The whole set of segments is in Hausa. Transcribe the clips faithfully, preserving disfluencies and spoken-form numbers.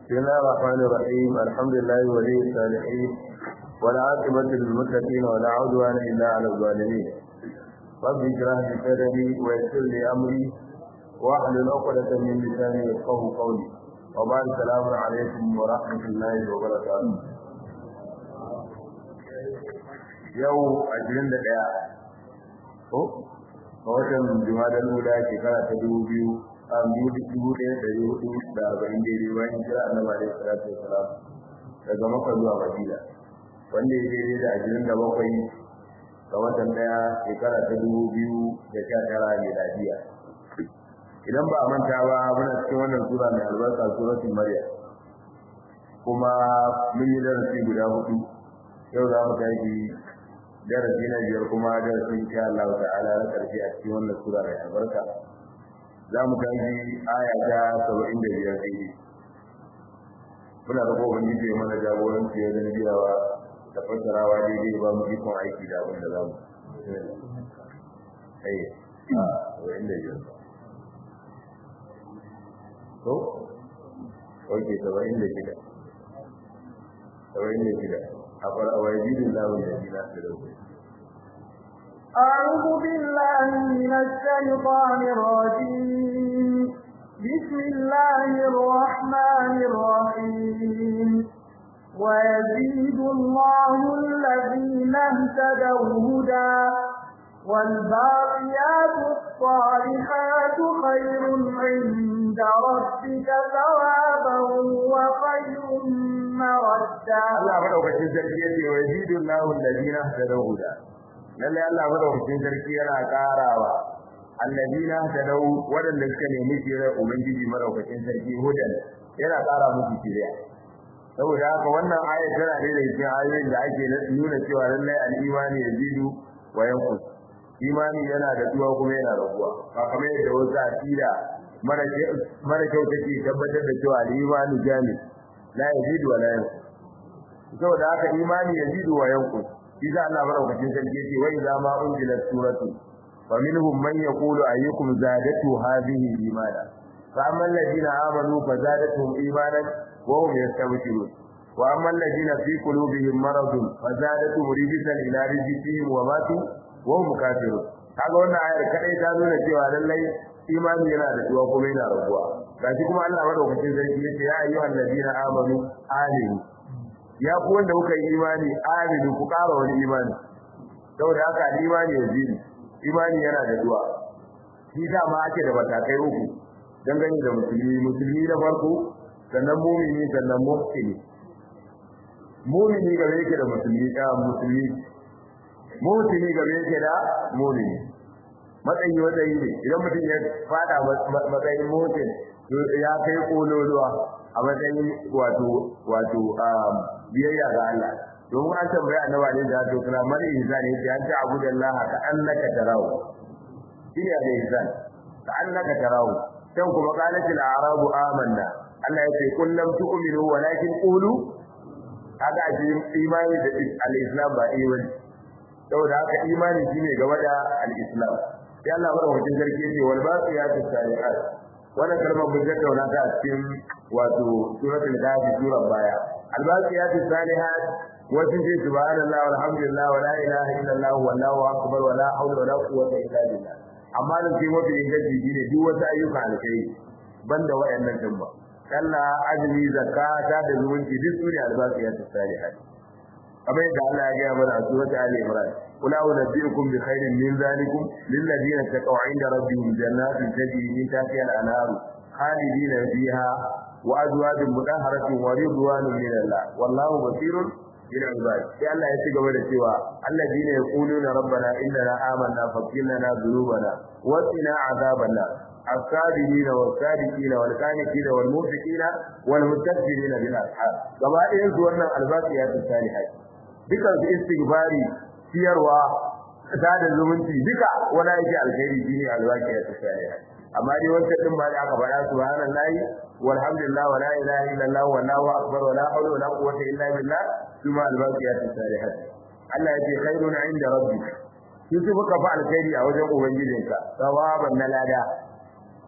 بسم الله الرحمن الرحيم الحمد لله ولي الصالحين والعاقبة للمتقين ولا عدوان إلا على الظالمين رب اشرح لي صدري ويسر لي أمري واحلل عقدة من لساني يفقهوا قولي وبعد السلام عليكم ورحمة الله وبركاته يوم عشرين دقيقة a watan Jumadal Ula shekara ta dubu biyu a dubu ɗaya da ɗari hudu da arba'in daidai bayan kira Annabi alaihi salatu wassalam daga Makka zuwa Madina wanda ya daidai da ashirin da bakwai ga watan ɗaya shekara ta dubu biyu da sha tara miladiya. Idan ba a manta ba muna cikin wannan sura mai albarka suratul Maryam kuma mun yi darasi guda hudu yau za mu tashi darasi na biyar kuma darasi insha Allah ta'ala na karshe a cikin wannan sura mai albarka za mu tashi aya ta saba'in da biyar daidai muna da kowa ne ke mana jagoranci wajen biyawa da fassarawa daidai ba mu ikon aiki da abin da za mu ai a saba'in da biyar to oke saba'in da shida saba'in da shida أقول أويجيد الله الذين أهتدوا أعوذ بالله من الشيطان الرجيم بسم الله الرحمن الرحيم ويزيد الله الذين اهتدوا هدى والباقيات الصالحات خير عند ربك ثوابا وخير مردا الله madaukakin sarki yace wa yazidullahu alladhina ihtadaw huda lalle Allah madaukakin sarki yana karawa alladhina ihtadaw wadanda suka nemi shirya ubangiji madaukakin sarki hudan yana kara musu shirya saboda haka wannan ayat tana da cikin ayoyin da ake nuna cewa lalle al-imani yazidu wa yanqus imani yana da duwa kuma yana rabuwa ba kamar yadda wasu akida mara mara kyau take tabbatar da cewa al-imani jami la yazidu wa la yanqus saboda haka imani yazidu wa yanqus idan Allah madaukakin sarki ce wai za ma unzilat suratu wa minhum man yaqulu ayyukum zadatu hadhihi imana fa amma alladhina amanu fa zadatuhum imanan wa hum yastabshirun wa amma alladhina fi qulubihim maradun fa zadatuhum rijsan ila rijsihim wa matu wa hum kafirun kaga wannan ayar kadai ta nuna cewa lallai imani yana da duwa kuma yana rabuwa gashi kuma Allah madaukakin sarki yace ya ayyuhal ladina amanu aminu ya ku wanda kuka yi imani aminu ku ƙara wani imani saboda haka imani yazidi imani yana da duwa shi da ma ake da matakai uku dangane da musulmi musulmi na farko sannan mu'mini sannan muhsini mu'mini ga yake da musulmi da musulmi mu'mini ga yake da mu'mini matsayi matsayi ne idan mutum ya fada matsayin mu'min ya kai kololuwa a matsayin wato wato biyayya ga Allah domin an tambaya annabi ne da to kana mari ihsan ne ya ta abudallaha ka annaka tarahu shine da ihsan ka annaka tarahu dan kuma qalatil a'rabu amanna Allah ya ce kun lam tu'minu walakin qulu haka ji imani da al-islam ba iman saboda haka imani shine gaba da al-islam sai Allah madaukakin sarki ce wal baqiyatu salihat wannan kalmar mun tattauna ta a cikin wato suratul ghafir sura baya al baqiyatu salihat wa tunji subhanallahi walhamdulillah wala ilaha illallah wallahu akbar wala hawla wala quwwata illa billah amma nan sai mafi inganci shine duk wata ayyuka alkai banda wayannan din ba kalla azmi zakata da zumunci duk sune al baqiyatu salihat kamar yadda Allah ya gaya mana a suratul ali imran قل أنبئكم بخير من ذلكم للذين اتقوا عند ربهم جنات تجري من تحتها الأنهار خالدين فيها وأزواج مطهرة ورضوان من الله والله بصير بالعباد يا الله يتقى بدا سوى الذين يقولون ربنا إننا آمنا فاغفر لنا ذنوبنا وقنا عذاب النار الصابرين والصادقين والقانتين والمنفقين والمستكبرين بالأسحار كما ينزل لنا الباقيات الصالحات ذكر الاستغفار ciyarwa sada zumunci duka wani yake alkhairi shine alwaki ya tsaya amma dai wanda din ba da aka fara subhanallahi walhamdulillah wala ilaha illallah wallahu akbar wala hawla wala quwwata illa billah kuma albaqiyat salihat Allah yake khairun inda rabbik yusufu ka fa alkhairi a wajen ubangijinka sawaban na lada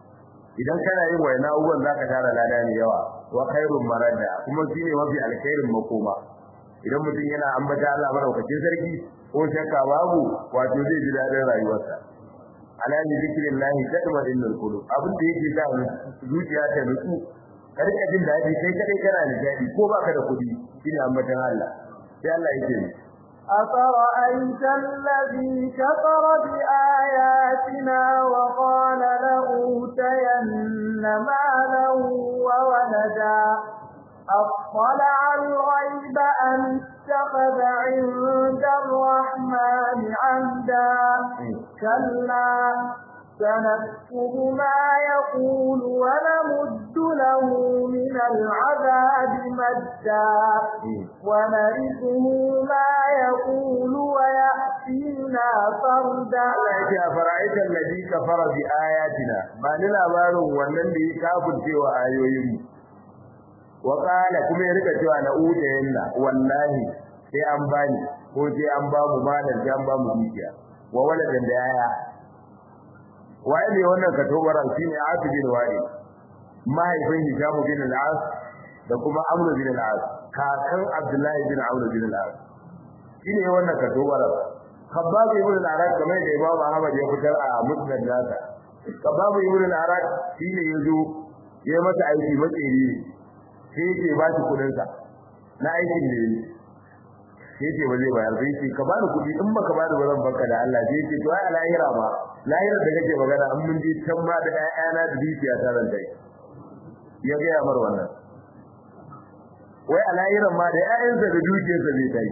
idan kana yin wayna uwan zaka tara lada ne yawa wa khairun maradda kuma shine mafi alkhairin makoma idan mutum yana ambata Allah madaukakin sarki ko shakka babu wato zai ji dadin rayuwarsa ala ni zikrillah tatma'innul qulub abin da yake sa zuciya ta nutsu ka rika jin dadi kai kadai kana da dadi ko baka da kudi shine ambatan Allah sai Allah yake أفرأيت الذي كفر بآياتنا وقال لأوتين مالا وولدا أطلع الغيب أم اتخذ عند الرحمن عهدا كلا سنكتب ما يقول ونمد له من العذاب مدا ونرثه ما يقول ويأتينا فردا. أفرأيت الذي كفر بآياتنا ما لنا wannan da ya kafirce wa ayoyin mu wa qala kuma ya rika cewa na uta yalla wallahi sai an bani ko sai an ba mu malan sai an ba mu dukiya wa waladan da yaya waye ne wannan katobaran shine Abu bin Wa'il mahaifin Hisham bin al-As da kuma Amr bin al-As kakan Abdullah bin Amr bin al-As shine wannan katobaran Khabbab ibn al-Arad kamar da Imam Ahmad ya fitar a Musnad nasa Khabbab ibn al-Arad shine yazo ya masa aiki matsiri sai yake ba shi kudin sa na aikin da yake sai yake ba zai bayar sai ka bani kudi in baka bani ba zan baka da Allah sai yake to ai alahira ba lahira da kake magana an mun ji can ma da ƴaƴana da dukiya ta ran dai ya ga yamar wannan wai alahira ma da ƴaƴansa da dukiyarsa zai dai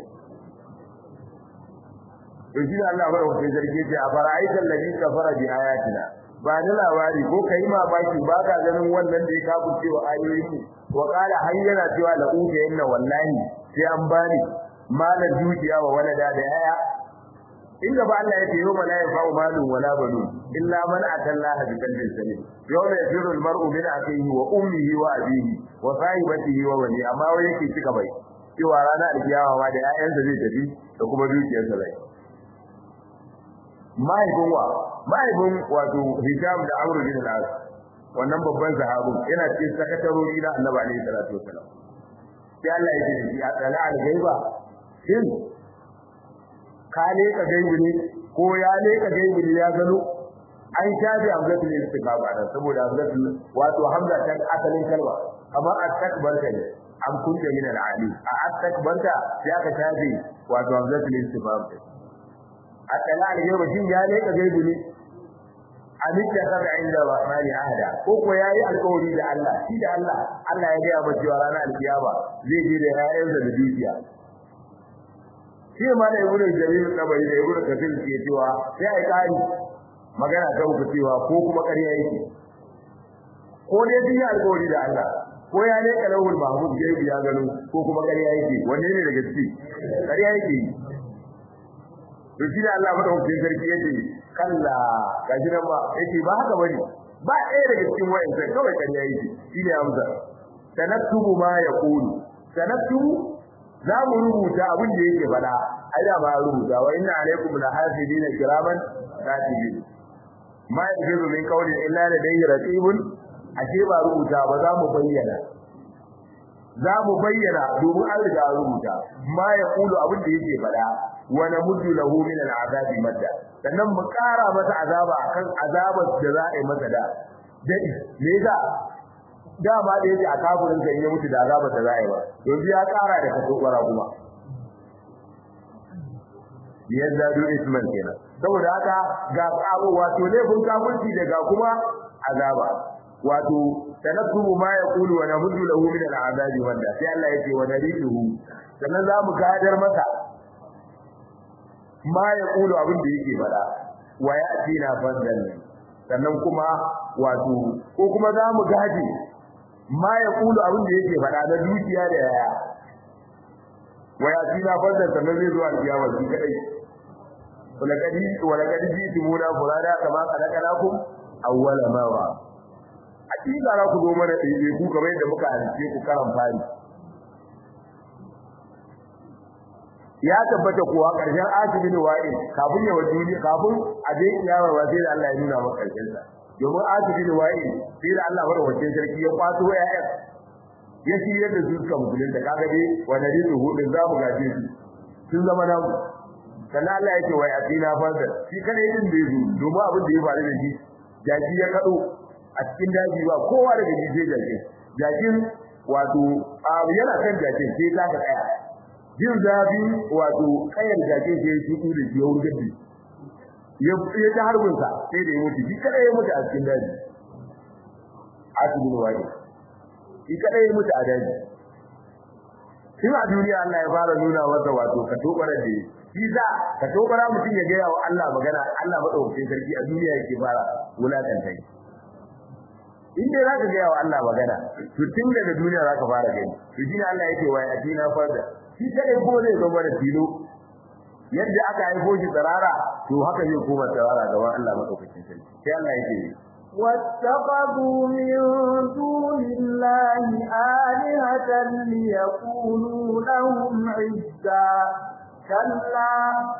to shi Allah ba wa sai zarge ce a fara'aitan ladhi kafara bi ayatina ba ni labari ko kai ma baki ba ka ganin wannan da ya kafirce wa ayoyi wa qala hayyana cewa la uta yanna wallahi sai an bani malan dukiya wa walada da yaya inda ba Allah yake yau la yafa'u malun wala banun illa man atallaha bi qalbin salim yawma yafiru almar'u min akhihi wa ummihi wa abihi wa sahibatihi wa wali amma wai yake cika bai cewa rana alkiyama ma da ƴaƴansa zai tafi da kuma dukiyarsa zai mahaifin wa mahaifin wato Hisham da Amr bin al-As wannan babban sahabu yana cikin sakatarori na Annabi alaihi salatu wasallam sai Allah ya ce ya tsala al-ghaiba shin ka ne ka gaibi ne ko ya ne ka gaibi ne ya gano an shafi hamzatul istiqama da saboda hamzatul wato hamza ta asalin kalma amma at-takbarta ne am kunta min al-ali a at-takbarta sai aka shafi wato hamzatul istiqama at-tala al-ghaiba shin ya ne ka gaibi ne amita ka da inda rahmani ahada ko ko yayi alƙawari da Allah shi da Allah Allah ya ga ba cewa ranar alkiyama zai je da rayuwar da dukiya shi ma da ibnu jarir tabari da ibnu kafir ke cewa sai ai kai magana ta uku cewa ko kuma ƙarya yake ko dai din alƙawari da Allah ko ya ne kalawul mahmud gaibi ya gano ko kuma ƙarya yake wanne ne daga ciki ƙarya yake to shi da Allah madaukakin sarki yake kalla gaji nan ba yake ba haka bane ba ɗaya daga cikin wa'annan kawai ƙarya yake shi ne amsa sanaktubu ma yaqulu sanaktubu za mu rubuta abin da yake fada ai da ba rubuta wa inna alaikum lahafidina kiraman katibin ma yajibu min qawli illa ladayhi raqibun ashe ba rubuta ba za mu bayyana za mu bayyana domin an riga rubuta ma ya kulu abin da yake fada wa namuddu lahu min al'azabi madda sannan mu kara masa azaba akan azabar da za a yi masa da dadi me yasa dama da yake a kafirin kan ya mutu da azabar da za a yi ba yanzu ya kara da kaso kwara kuma yazdadu isman kenan saboda haka ga abu wato laifin kafirci daga kuma azaba wato tanabbu ma yaqulu wa namuddu lahu min al'azabi wanda sai Allah yake wa narihu sannan za mu gadar masa ma yaqulu abin da yake fada wa ya'tina fadlan sannan kuma wato ko kuma za mu gaji ma yaqulu abin da yake fada da dukiya da yaya wa ya'tina fadlan sannan zai zo alkiyama shi kadai wala kadi wala kadi jitumuna furada kama khalaqnakum awwala marra hakika za ku zo mana ɗaiɗe ku kamar yadda muka halice ku karan fari ya tabbata kuwa ƙarshen asibin wa'in kafin ya wajen kafin a je kiyama ba sai da Allah ya nuna maka ƙarshen sa domin asibi da wa'i sai da Allah madaukakin sarki ya kwato ya'yan ya shi yadda su suka musulun da kaga dai wani rizu hudun za mu gaje su sun zama namu sannan Allah yake wai atina farda shi kada yin da yazo domin abin da ya faru da shi jaki ya kado a cikin daji ba kowa daga jije jaki jakin wato yana kan jakin sai ta tsaya jin zafi wato kayar jakin sai shi ku da shi wurin gadi ya ya ta harbin sa sai da ya mutu shi kada ya mutu a cikin daji asibin wani shi kada ya mutu a daji shi a duniya Allah ya fara nuna masa wato ka tobara da shi za ka tobara mutum ya gaya wa Allah magana Allah madaukakin sarki a duniya yake fara wulakanta shi in dai zaka gaya wa Allah magana to tun daga duniya zaka fara gani to shine Allah yake wa atina farda shi sai ko zai zo mana filo yadda aka haifo shi tsarara to haka zai koma tsarara ga Allah madaukakin sarki sai Allah yake واتخذوا من دون الله آلهة ليكونوا لهم عزا كلا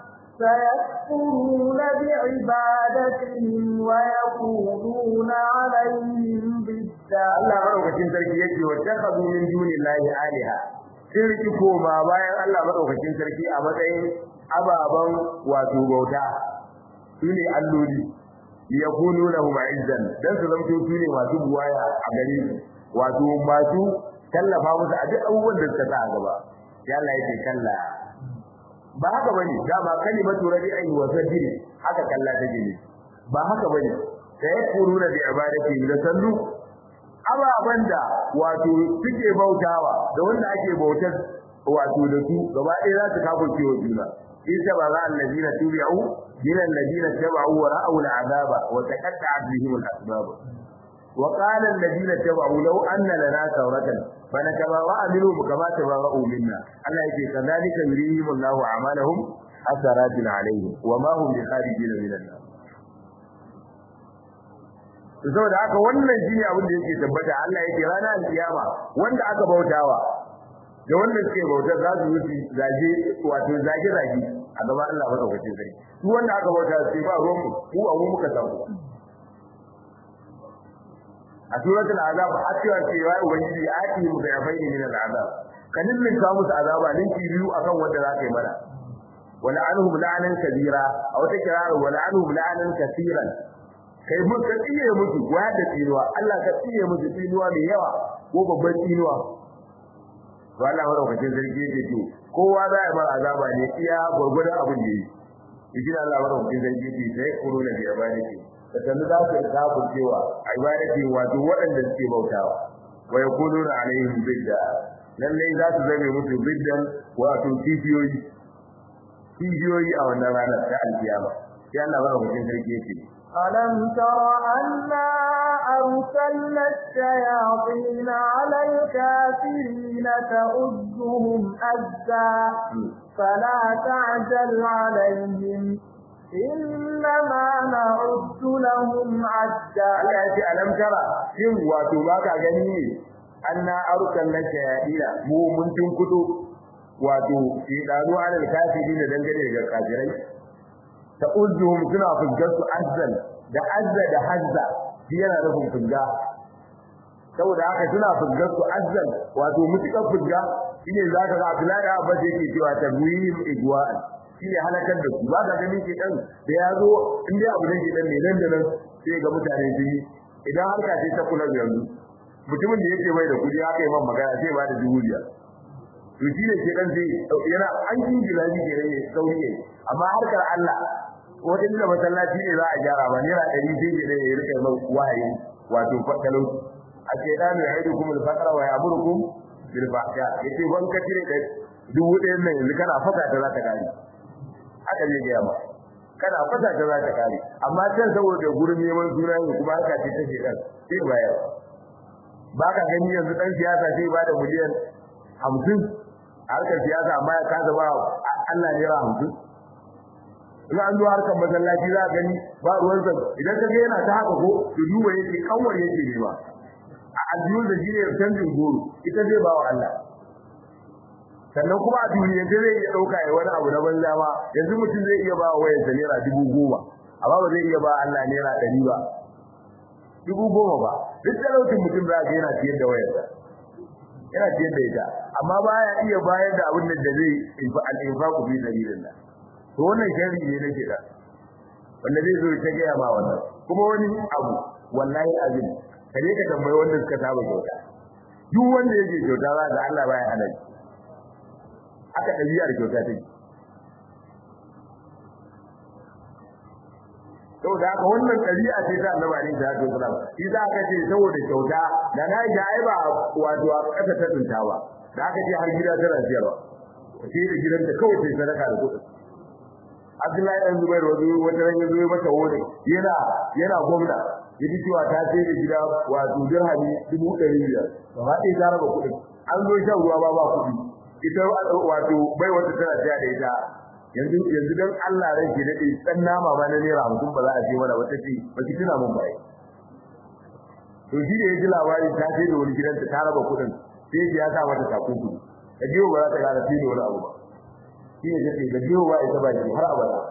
سيكفرون بعبادتهم ويكونون عليهم ضدا الله madaukakin sarki yake wattakazu min dunillahi alaha shirki koma bayan Allah madaukakin sarki a matsayin ababan wato bauta shine alloli yakunu lahum izzan dan su zamto sune masu buwaya a gare su wato masu tallafa musu a duk abubuwan da suka sa gaba sai Allah yake kalla ba haka bane dama kalimatu rabi'i wa sadri haka kalla take ne ba haka bane sai kuruna bi ibadati da sallu ababan da wato suke bautawa da wanda ake bautar wato da su gaba ɗaya za su kafurce wa juna isa ba za allazina tubi'u min allazina tabi'u wa ra'u al'azaba wa taqatta'at bihim al'asbab wa qala allazina tabi'u law anna lana tawratan fanatabawa minhum kama tabawu minna Allah yake kadhalika yurihim Allahu a'malahum asaratin alaihim wa ma hum bikharijin min an-nar saboda haka wannan shine abin da yake tabbata Allah yake ranar kiyama wanda aka bautawa da wanda suke bautar za su yi zage wato zage zage a gaban Allah madaukakin sarki su wanda aka bauta sai ba ruwan mu mu abu muka samu a suratul azab hatta cewa ubangiji ya ati mu da yafaini min al'azab kanin min ka musu azaba ninki biyu akan wanda za ka yi mana wala anhum la'anan kabira a wata kirara wala anhum la'anan kaseeran kai mun ka tsiye musu wa da tsinuwa Allah ka tsiye musu tsinuwa mai yawa ko babban tsinuwa wala madaukakin sarki yake to kowa za ya bar azaba ne iya gurgurdan abin da yi idan Allah madaukakin sarki yake sai kuruna bi ibadati sannan za su kafu cewa ibadati wato waɗanda suke bautawa wa yakununa alaihim bidda lalle za su zame musu biddan wato kifiyoyi kifiyoyi a wannan ranar ta alkiyama sai Allah madaukakin sarki yake ألم تر أنا أرسلنا الشياطين على الكافرين تؤزهم أزا فلا تعجل عليهم إنما نعد لهم عدا ألم تر إن واتباك جنيه أنا أرسلنا الشياطين مو منتم كتب واتو شيطانوا على الكافرين دنجري الكافرين ta'udduhum suna fujjarsu azzan da azza da hazza shi yana nufin fujja saboda haka suna fujjarsu azzan wato mutukar fujja shine zaka ga Abdullahi da Abbas yake cewa tabwim igwa'an shine halakar da su ba ga ganin ke dan da yazo in dai abu ne ke dan ne nan da nan sai ga mutane su yi idan harka ce ta kula yanzu mutumin da yake bai da kudi haka yi man magana sai ba da dubu biyar to shine ke dan sai yana an jinjila ji ke ne sauriye amma harkar Allah wajen da masallaci ne za a gyara ba naira ɗari sai ne ya rika mai wahayi wato fakalau a ce da ne yaidukum al-faqra wa ya'murukum bil fahsha yace ban ka tire da dubu ɗayan nan yanzu kana faka ta za ta kare haka ne ga yamma kana faka ta za ta kare amma can saboda gurin neman suna ne kuma haka ce ta shedan sai bayar ba ka gani yanzu dan siyasa sai ba da miliyan hamsin a harkar siyasa amma ya kaza ba Allah ne ya hamsin ina an zuwa harkar masallaci za a gani ba ruwan sa idan ka ga yana ta haka ko to duba yake kanwar yake ne ba a addinin da shine canjin goro ita zai ba wa Allah sannan kuma a duniya zai iya dauka ya wani abu na banza ma yanzu mutum zai iya ba wa wayar sa naira dubu goma amma ba zai iya ba Allah naira ɗari ba dubu goma ba duk talaucin mutum za ka yana ciyar da wayarsa yana ciyar da ita amma baya iya bayar da abin da zai infa al-infaqu fi sabilillah to wannan sharri ne nake da wanda zai zo ta ga ma wannan kuma wani abu wallahi azim kare ka tambayi wanda suka saba kyauta duk wanda yake kyauta za ga Allah baya hana shi aka dabi'ar kyauta take saboda haka wannan ɗabi'a ce ta Annabi alaihi salatu wasallam shi za ka ce saboda kyauta da na ga ai ba wato a kasa ta tsinta ba da aka ce har gida tana siyarwa sai da gidanta kawai sai sadaka da kuɗi Abdullahi dan Zubair wazo wata ran yazo mata wore yana yana gwamna yaji cewa ta sai da gida wato dirhami dubu ɗari biyar gaba ɗaya ta raba kuɗi an zo shan ruwa ba ba kuɗi ita wato bai wata tana siya da ita yanzu yanzu dan Allah ran ki dade dan nama ma na naira hamsin ba za a ce wala wata ce ba ki tuna mun bai to shi da yaji labari ta ce da wani gidan ta raba kudin sai ya sa mata takunkumi da jiyo ba za ta ga tini wani abu ba shi ne take da jiyo ba ita ba har abada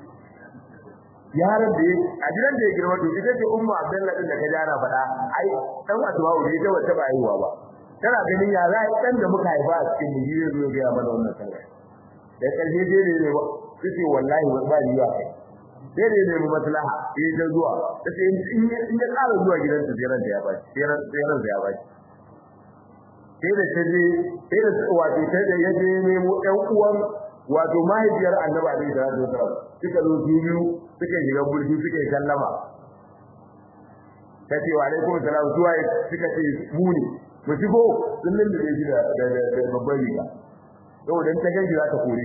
yaran da a gidan da ya girma to ita ce ummu Abdullah din da ka jana faɗa ai dan Asma'u ne ta wata ba aiwa ba tana ganin ya za dan da muka haifa a cikin mu yi zo ga mana wannan sallah da karshe dai ne ba kace wallahi ba ni ba kai sai dai ne maslaha eh da zuwa kace in in ya ƙara zuwa gidan ta jiran da ya baci jiran jiran da ya baci sai da taje sai da wato sai da yaje ne mu ɗan uwan wato mahaifiyar Annabi alaihi salatu wasallam suka zo su biyu suka shiga burki suka yi sallama kace wa alaikum salam zuwa suka ce mu ne mu shigo sun lullube shi da babban riga saboda ta ganji za ta kore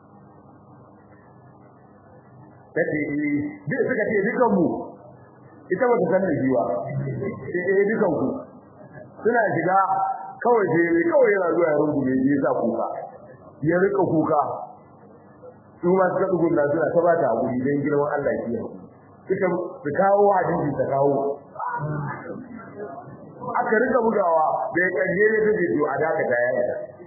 tace duk suka ce dukan mu ita ba ta san da jiwa eh dukan ku suna shiga kawai je kawai yana zuwa ya rungume ya sa kuka ya rika kuka su ma suka dugun da suna ta ba ta hakuri dan girman Allah ya yi ita su kawo hadisi ta kawo aka rika bugawa da ya kaje ne take to a daka ta yaya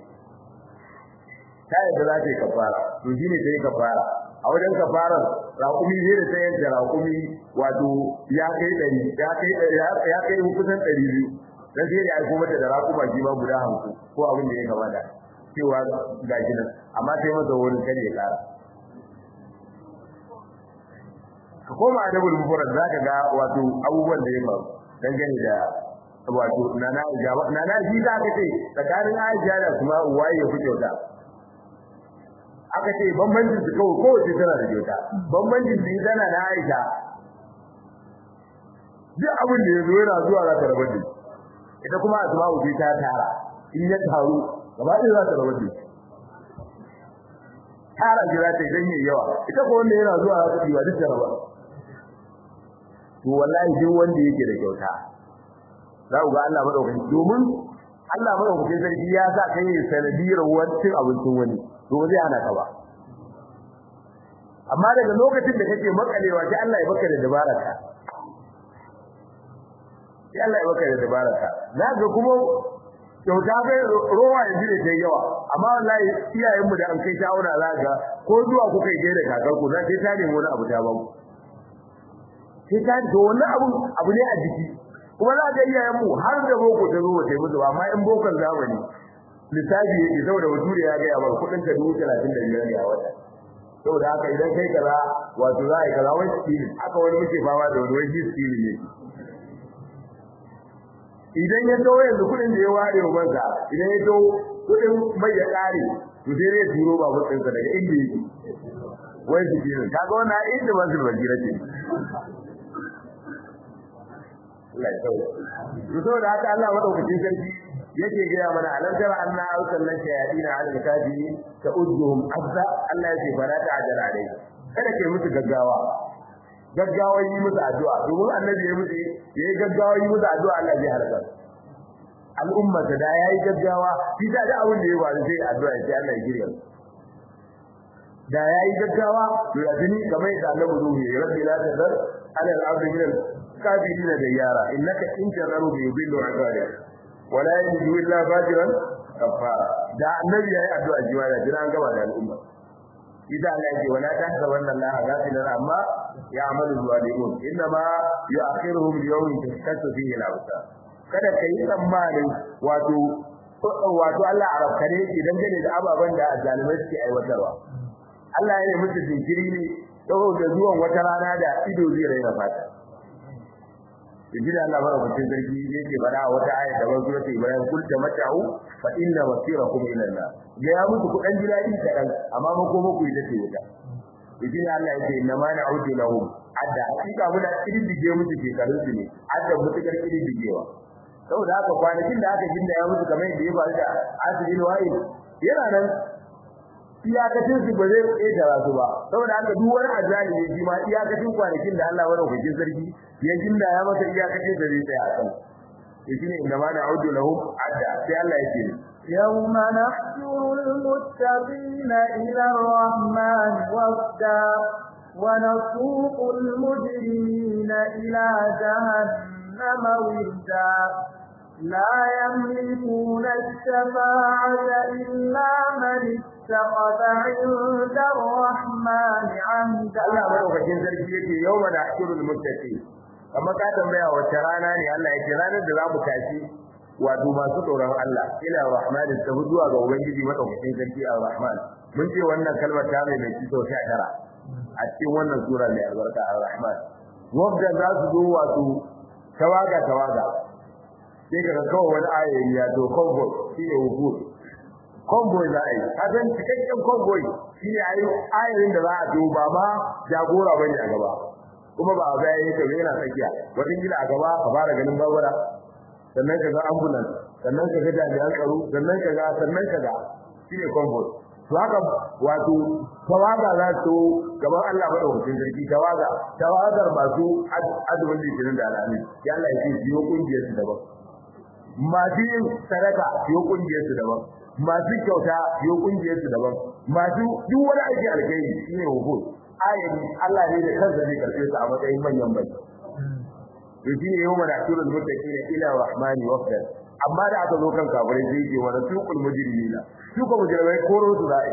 ta yadda za ta yi kafara to shine ta yi kafara a wajen kafarar raƙumi ne da sayan da raƙumi wato ya kai ɗari ya kai ya kai kusan ɗari biyu dan sai ya aiko mata da raƙuma shi ma guda hamsin ko abin da ya kamata cewa ga gidan amma sai masa wurin kare ya ƙara ka koma adabul mufrad zaka ga wato abubuwan da ya faru dangane da wato nana ijaba nana shi da aka ce tsakanin Aisha da kuma uwaye ya fito da aka ce bambancin su kawai kowace tana da jota bambancin su tana da Aisha duk abin da yazo yana zuwa za ta rabu ita kuma Asma'u ce ta tara in ya taru gaba ɗaya za ta rabu tara jira ta idan yayi yawa ita ko wanda yana zuwa za ta yi wa duk ta rabu to wallahi duk wanda yake da kyauta za ku ga Allah madaukakin domin Allah madaukakin sarki ya sa kai sanadiyar wancan abincin wani to zai hana ka ba amma daga lokacin da kake makalewa sai Allah ya baka da dabaraka sai Allah ya baka da dabaraka zaka kuma kyauta bai rowa yanzu da kai yawa amma wallahi iyayen mu da an kai shawara zaka ko zuwa kuka yi da kakar ku sai ta nemi wani abu ta ba ku sai ta da wannan abu abu ne a jiki kuma za ga iyayen mu har da boko ta zo ba sai musu amma in bokon zamani lissafi yake saboda bature ya ga ya bar kudin ka dubu talatin da biyar ne a wata saboda haka idan kai kaza wato za a yi kaza wani stili aka wani muke fama da wani wani stili ne idan ya dawo yanzu kudin da ya ware wa banza idan ya dawo kudin mai ya kare to sai ya turo ba kudin sa daga inda yake wai su jira kaga wannan inda ba su bajira ce Allah ya tsawo to saboda haka Allah madaukakin sarki yake gaya mana alam tara anna arsalna shayatin ala al-kafirin ta'udduhum azza Allah yake fara ta ajal alai kada ke musu gaggawa gaggawa yi musu addu'a domin annabi ya musu yayi gaggawa yi musu addu'a Allah zai halaka al'umma da yayi gaggawa shi da da abin da ya faru sai addu'a sai Allah ya girya da yayi gaggawa to ya dini kamar da annabi ruhu ya rabbi la tadar ala al-ardi min al-kafirin da yara innaka in tadaru bi yudillu ibadaka wala yajidu illa fajiran kafara da annabi yayi addu'a jiwa da jira an gaba da al'umma idan Allah ya ce wala tahsabanna Allah ghafilan amma ya'malu zalimun inma yu'akhiruhum yawmin tashkatu fihi al-absar kada kai tsammanin wato wato Allah a rabkare shi dangane da ababan da zalimai suke aiwatarwa Allah ya yi musu jinkiri ne saboda zuwan wata rana da ido zai raina fata idan Allah madaukakin sarki yake bada wata aya da wasu wata Ibrahim kul tamata'u fa inna masirakum ila Allah ya ya muku kudan jiladi kadan amma ba ko muku ita ce wuta idan Allah yake inna ma na'udu lahum adda hakika muna kididdige musu shekarun su ne adda mutukar kididdigewa saboda haka kwanakin da aka jinda ya musu kamar yadda ya faru da asirin wa'i yana nan iyakacin su ba zai ƙetara su ba saboda haka duk wani azali ne shi ma iyakacin kwanakin da Allah wani hukuncin sarki ya jinda ya masa iyakacin da zai tsaya a kan shi ne inda ma na audu lahum adda sai Allah ya ce يوم نحشر المتقين إلى الرحمن وفدا ونسوق المجرمين إلى جهنم وردا لا يملكون الشفاعة إلا من اتخذ عند الرحمن عهدا Allah madaukakin sarki yake yawma nahshurul muttaqin amma ka tambaya wace rana ne Allah yake ranar da zamu tashi wato masu tsoron Allah ila rahman ta zuwa ga ubangiji madaukakin sarki ar-rahman mun ce wannan kalmar ta mai mai sau sha tara a cikin wannan sura mai albarka ar-rahman wanda za su zo wato tawaga tawaga sai kaga kawai wani ayoyi ya to convoy shine wufud convoy za a yi kasan cikakken convoy shine ayi ayoyin da za a zo ba ma jagora bane a gaba kuma ba a baya yake yana tsakiya wata gida a gaba ka fara ganin babura sannan kaga ambulance sannan kaga jami'an tsaro sannan kaga sannan kaga shine convoy to haka wato tawaga za su gaban Allah madaukakin sarki tawaga tawagar masu azumin litinin da alami ya Allah ya ce biyo kungiyar su daban masu yin sadaka biyo kungiyar su daban masu kyauta biyo kungiyar su daban masu duk wani aiki alkhairi shine hukun ayin Allah ne da kansa zai karbe su a matsayin manyan bai yaji ne yau mana turul muttaqina ila rahmani wafda amma da aka zo kan kafirai sai ce wa suqul mujrimina suka mujrimai koro su dai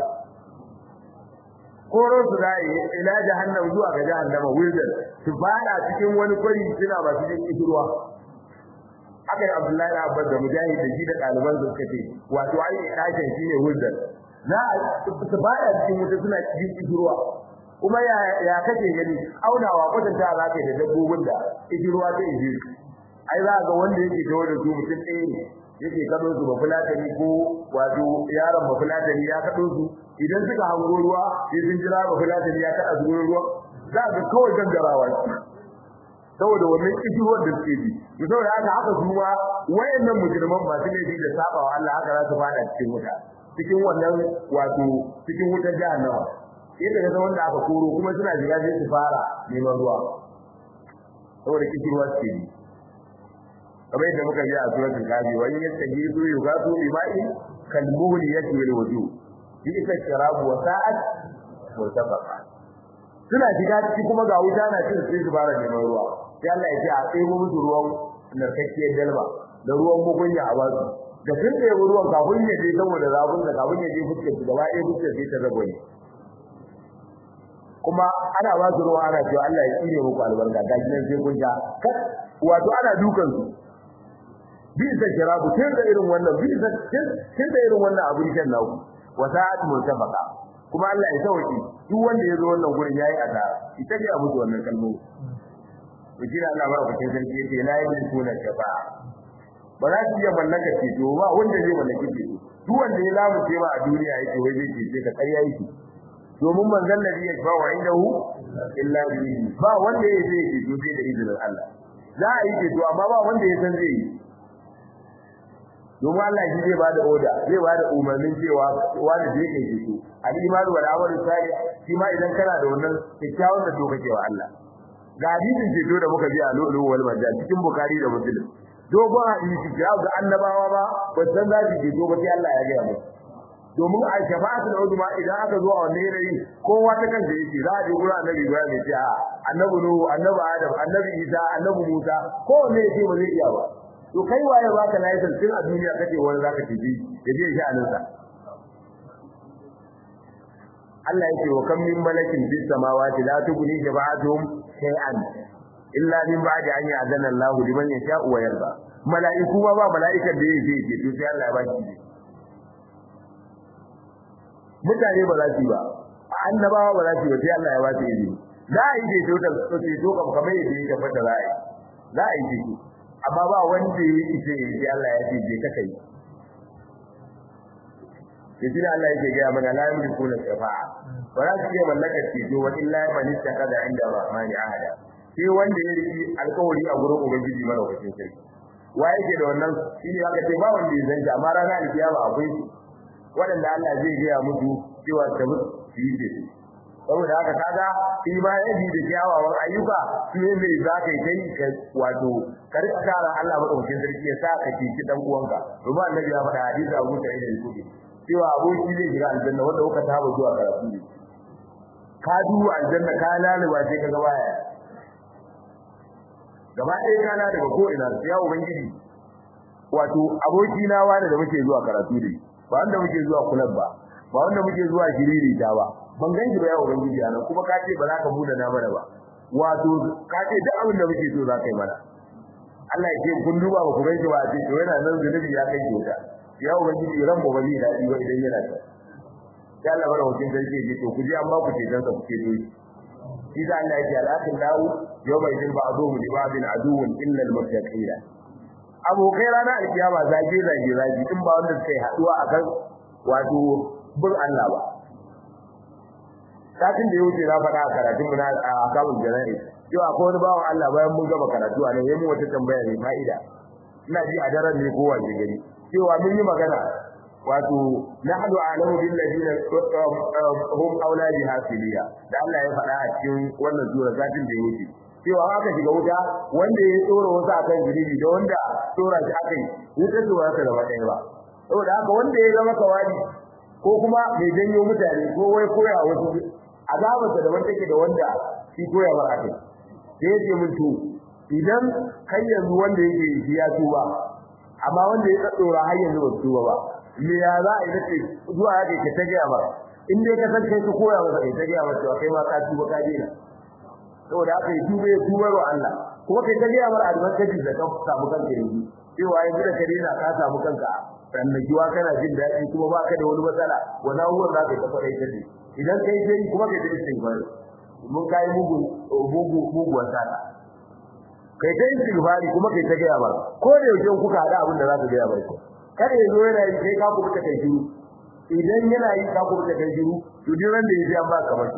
koro su dai ila jahannam zuwa ga jahannama wildan su fada cikin wani kwari suna ba su cikin kishirwa aka yi Abdullahi Abbas da Mujahid da shi da ɗaliban su suka ce wato ai ɗakin shine wildan za a su fada cikin wuta suna cikin kishirwa kuma ya ya kake gani aunawa kwatanta za ka da dabbobin da kishirwa ta yi ai za ga wanda yake da wani su mutum ɗaya ne yake kado su ba fulatani ko wato yaron ba fulatani ya kado su idan suka hango ruwa sai sun jira ba fulatani ya kada su ruwa za ga kawai gangarawa saboda wannan kishirwar da suke bi to saboda haka haka su ma wayannan mujriman ba su ne da sabawa Allah haka za su fada cikin wuta cikin wannan wato cikin wutar jahannama yadda ga wanda aka koro kuma suna shiga sai su fara neman ruwa saboda kishirwa suke bi kamar yadda muka ji a suratul kafi wa yastajibu yughatu bima'in kalmuhli yashwi alwujuh bi ita sharabu wa sa'at wa tafaqa suna shiga ciki kuma ga wuta na cin sai su fara neman ruwa sai Allah ya ce a tsebo musu ruwan narkakkiyar dalma da ruwan mugunya a basu da sun da ruwan kafin ya je saboda zabun da kafin ya je fuskar su gaba ɗaya fuskar sai ta rabo ne kuma ana ba su ruwa ana cewa Allah ya tsire muku albarka ga gidan sai kun sha wato ana dukan su bisa sharabu sai da irin wannan bisa sai da irin wannan abin kan naku wa sa'at mutafaqa kuma Allah ya sauki duk wanda ya zo wannan gurin yayi asara ita ce abu wannan kalmo bijira Allah barkatun sarki yake la yi sunan shafa'a ba za su iya mallaka ce to ba wanda zai mallaki ce duk wanda ya lamu ce ba a duniya yake wai zai ce ka ƙarya yake domin manzon nabi ya ba wa indahu illa bihi ba wanda ya zai ce to sai da izinin Allah za a yi ce to amma ba wanda ya san zai yi domin Allah shi zai bada oda zai bada umarnin cewa wanda zai kai shi al-imanu wal amalu salih shi ma idan kana da wannan kyakkyawan da doka cewa Allah ga hadisin ceto da muka ji a lulu wal marjan cikin bukhari da muslim dogon hadisi ya ga annabawa ba ba san za su ceto ba sai Allah ya ga mu domin a shafa'atul uzma idan aka zo a wannan yanayi kowa ta kansa yake za a je gurin annabi Ibrahim ya ce a annabi Nuhu annabi Adam annabi Isa annabi Musa kowanne yake ba zai iya ba to kai waye baka license din a duniya kace wani zaka tafi da je shi anan sa Allah yake wa kam min malakin bis samawati la tughni shafa'atuhum shay'an illa min ba'di an ya'zana Allah liman yasha'u wa yarda mala'iku ba ba mala'ikan da yake ce to sai Allah ya ba shi mutane ba za su ba annabawa ba za su ba sai Allah ya ba su izini za a yi ce to to to kamar yadda ya tabbata za a yi za a yi ce amma ba wanda ya yi ce sai Allah ya ce je ka kai yaji Allah yake ga mana la yamliku la shafa'a ba za su iya mallakar ceto wa illa man istaqada inda rahmani ahada sai wanda ya riki alƙawari a gurin ubangiji malaukakin sarki wa yake da wannan shine aka ce ba wanda ya zanta amma ranar alkiyama akwai su waɗanda Allah zai ga mutu cewa ta su yi ce saboda haka kaga imani da kyawawan ayyuka su ne mai zaka yi kai ka wato karka tara Allah madaukakin sarki ya sa ka ci dan uwanka kuma annabi ya faɗa hadisi Abu Sa'id al-Khudri cewa aboki zai shiga aljanna wanda kuka taba zuwa karatu ne ka duba aljanna ka laluba sai ka ga baya gaba ɗaya kana daga ko ina ya ubangiji wato aboki na wani da muke zuwa karatu ne ba wanda muke zuwa kulab ba ba wanda muke zuwa shiriri ta ba ban ganki ba ya ubangiji anan kuma ka ce ba za ka buɗe na mana ba wato ka ce duk abin da muke so za ka yi mana Allah ya ce kun duba ba ku ganki ba a ce to yana nan zunubi ya kai kyauta ya ubangiji ran ba bali da ba idan yana ta ya Allah bara wajen sarki ji to ku ji amma ku ce dan ka ku ce dai shi da Allah yake alakin dawo yawma idin ba'dhum li ba'din aduwwun illa al-muttaqin abokai rana alkiyama zage zage zage in ba wanda suka yi haduwa akan wato bin Allah ba satin da yake na faɗa a karatun mu na akabul jana'i yau akwai wani bawan Allah bayan mun gaba karatu a nan yayin wata tambaya ne fa'ida ina ji a daren ne kowa ke gari cewa mun yi magana wato nahnu a'lamu bil ladina hum awladi hasiliya da Allah ya faɗa a cikin wannan sura zatin da yake cewa haka shiga wuta wanda ya tsora wasu akan jirgi da wanda tsora shi akai wuta to haka da wadai ba saboda haka wanda ya zama kawali ko kuma mai janyo mutane ko wai koya wasu azabarsa da wanda take da wanda shi koya bar akai sai yace mun to idan kai yanzu wanda yake ya tuba amma wanda ya tsora har yanzu ba tuba ba me ya za a yi dace zuwa yake ka tage ba in dai ka san kai ka koya masa kai tage ba to kai ma ka tuba ka dena saboda haka yi tuba ya tuba wa Allah kuma kai tage ba albarkaci da ka samu kanka yanzu cewa yanzu da kare na ka samu kanka rannakiwa kana jin daɗi kuma ba ka da wani matsala wannan uwan za ka tafi dai kace idan kai sai kuma kai tafi sai ba mun kai mugu mugu mugu wata kai ta istighfari kuma kai ta gaya ba ko da yake kuka hada abin da za ka gaya ba ko kada yazo yana yi kai ka ku ta kai shiru idan yana yi ka ku ta kai shiru to duk ran da yaji an ba ka ba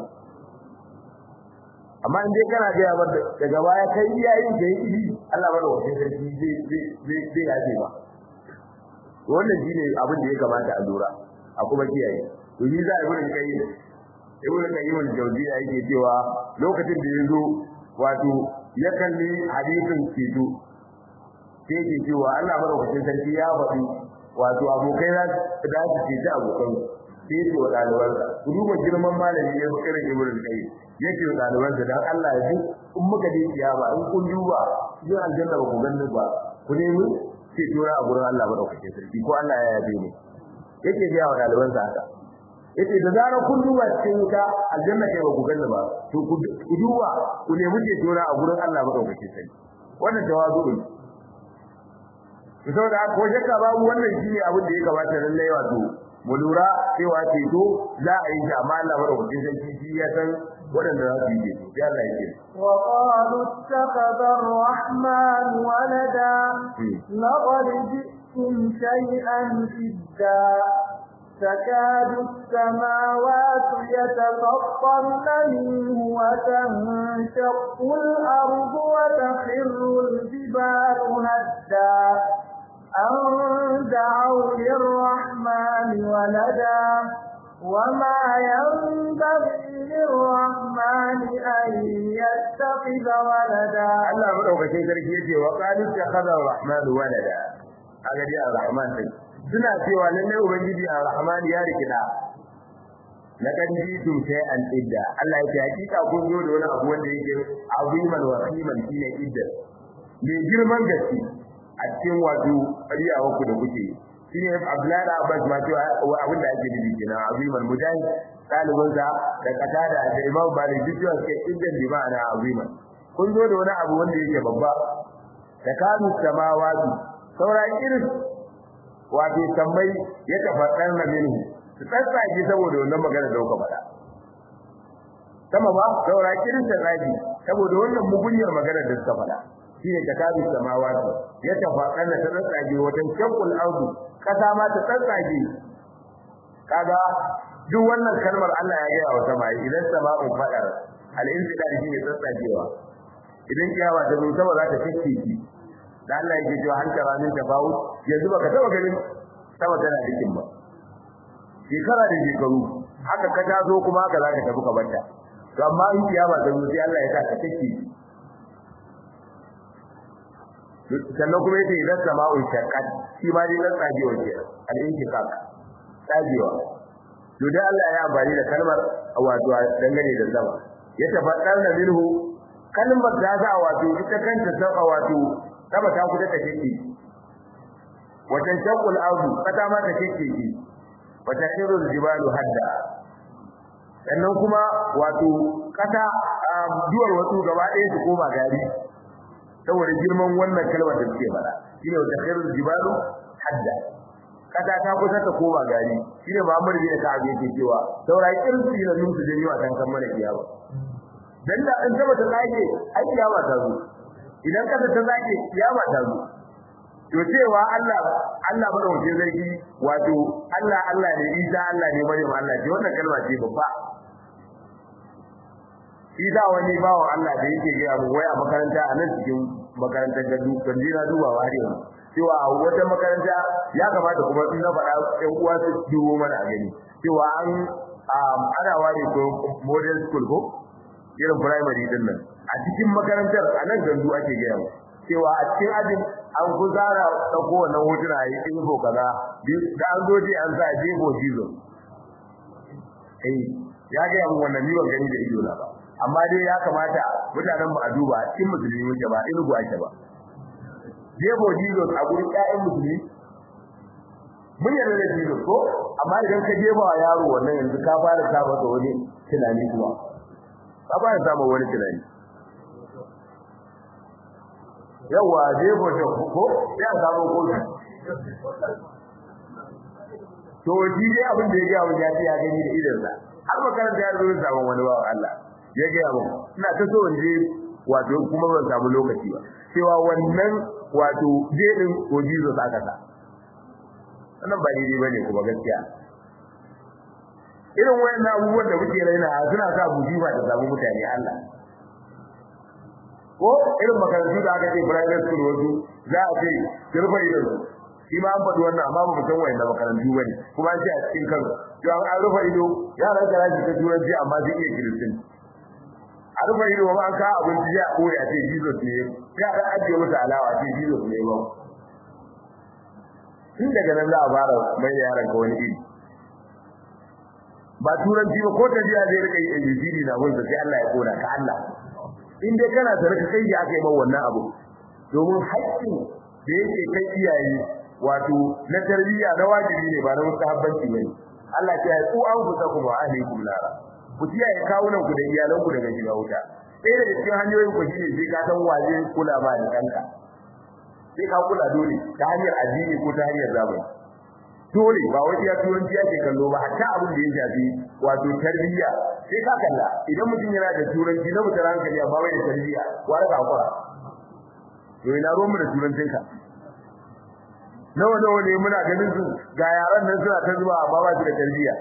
amma in dai kana gaya ba daga baya kai iyayen da yi Allah bada wajen sarki zai zai zai yaje ba wannan shine abin da ya kamata a lura a kuma kiyaye to ni za a gurin kai ibn qayyim al-jawziyya yake cewa lokacin da yazo wato ya kalli hadisin ceto sai yake cewa Allah madaukakin sarki ya faɗi wato abokai za da su ce abokan sai yake wa dalibansa ku duba girman malami ya fara ibn qayyim yake wa dalibansa dan Allah ya ji in muka je kiyama in kun duba yin aljanna ba ku ganin ba ku nemi ceto a gurin Allah madaukakin sarki ko Allah ya yabe mu yake ga wa dalibansa haka yace da zarar kun duba cikin wuta aljanna kai ba ku ganna ba to ku duba ku nemi ceto a gurin Allah madaukakin sarki wannan tawazu ne saboda ko shakka babu wannan shine abin da ya kamata lalle wato mu lura cewa ceto za a yi shi amma Allah madaukakin sarki shi ya san wadanda za su yi ceto sai Allah yake wa qalu ittakhadha ar-rahman walada laqad ji'tum shay'an idda تكاد السماوات يتفطرن منه وتنشق الأرض وتخر الجبال هدا أن دعوا للرحمن ولدا وما ينبغي للرحمن أن يتخذ ولدا الله مدوكاkin sarki yace wa qalu takhadha ar-rahman walada aga dai ar-rahman din suna cewa lalle ubangiji ar-rahman ya rikida na kanji tun sai an idda Allah ya ce hakika kun zo da wani abu wanda yake aziman wa qiman shine idda mai girman gaske a cikin wato riyawa ku da kuke shine Abdullahi Abbas ma cewa abin da ake nufi kenan aziman mujahid ɗalibinsa da katada da imam malik duk yawan suke idan bi ma'ana azima kun zo da wani abu wanda yake babba da kanu samawati sauran irin wato sammai ya tafaddar na minhu su tsatsage saboda wannan magana da kuka faɗa sama ba sauran irin tsatsage saboda wannan mugunyar magana da suka faɗa shine takabi samawati ya tafaddar na tsatsage wajen shaqul ardu kasa ma ta tsatsage kaga duk wannan kalmar Allah ya gaya wa sama idan sama'un fadar al-insidar shine tsatsagewa idan kiyawa ta zo sama za ta fice ki da Allah yake cewa hal taramin tafawut yanzu baka taba ganin sama tana dikin ba shekara da shekaru haka ka tazo kuma haka zaka tafi ka banta to amma in kiyawa ta zo sai Allah ya sa ka fice sannan kuma yace idan sama'un shaqqat shi ma dai nan tsagewa ce al-inshaqaq tsagewa to dai Allah ya amfani da kalmar wato dangane da sama ya tafaddar da minhu kalmar da za wato ita kanta sama wato sama ta kuda ta kike wajen shaqul ardu kata ma ta kike ki wata irul jibalu hadda sannan kuma wato kasa duwar wasu gaba ɗaya su koma gari saboda girman wannan kalmar da suke fara shine wata irul jibalu hadda kasa ta kusa ta koma gari shine Muhammad bin Ka'ab yake cewa saurai kirsi na nusu da yawa kan kan mana kiyama dan da an taba ta zage ai kiyama ta zo idan kasa ta zage kiyama ta zo to cewa Allah Allah madauke zargi wato Allah Allah ne Isa Allah ne Maryam Allah ce wannan kalma ce babba Isa wani bawo Allah da yake ga mu wai a makaranta a nan cikin makarantar gadu kan jira dubawa har yanzu cewa wata makaranta ya kamata kuma in na faɗa ɗan uwa su dubo mana a gani cewa an ana ware ko model school ko irin primary din nan a cikin makarantar a nan gandu ake gaya mu cewa a cikin ajin an guzara ɗauko wannan hotuna a yi info kaza da an zo an sa jebo jizo eh ya gaya mu wannan ni ban gani da ido na ba amma dai ya kamata mutanen mu a duba cikin musulmi muke ba irin ake ba jebo Jesus a gurin ƴaƴan musulmi mun yarda da Jesus ko amma idan ka jeba wa yaro wannan yanzu ka fara sa masa wani tunani kuma ka fara sa masa wani tunani yawa jebo ta ko ya samu ko to ji dai abin da ya ga mun ya ce ya gani da idan sa har makaranta ya zo sabon wani bawa Allah ya ga mun ina ta so in je wato kuma ban samu lokaci ba cewa wannan wato jedin ko Jesus aka sa wannan ba daidai bane kuma gaskiya irin wayannan abubuwan da muke raina suna sa bujiba da samu mutane Allah ko irin makarantu da aka ce private school wasu za a ce kirfa ido shi ma an faɗi wannan amma ba mu san wayannan makarantu bane kuma an ce a cikin Kano to an rufa ido yaran da raji ta turanci amma zai iya kiristin a rufa ido ba an ka abinci ya koyi a ce Jesus ne ya da ajiye musu alawa ce Jesus ne ba tun daga nan za a fara mai yaran ka wani iri ba turanci ba ko tafiya zai rika yi A B C D na wanda sai Allah ya kona ka Allah in dai kana da rika kai ya aka yi man wannan abu domin haƙƙin da yake kai iyaye wato na tarbiyya na wajibi ne ba na mustahabbanci bane Allah ya yi ku an fusa kuma ahlikum lara ku kiyaye kawunan ku da iyalan ku daga shiga wuta sai da cikin hanyoyin ku shine sai ka san waje kula ba da kanka sai ka kula dole ta hanyar addini ko ta hanyar zamani dole ba wai ya turanci yake kallo ba hatta abin da ya shafi wato tarbiyya sai ka kalla idan mutum yana da turanci na mutar hankali amma bai da tarbiyya wara ka hakura to ina ruwan mu da turancin ka nawa nawa ne muna ganin su ga yaran nan suna ta zuwa amma ba su da tarbiyya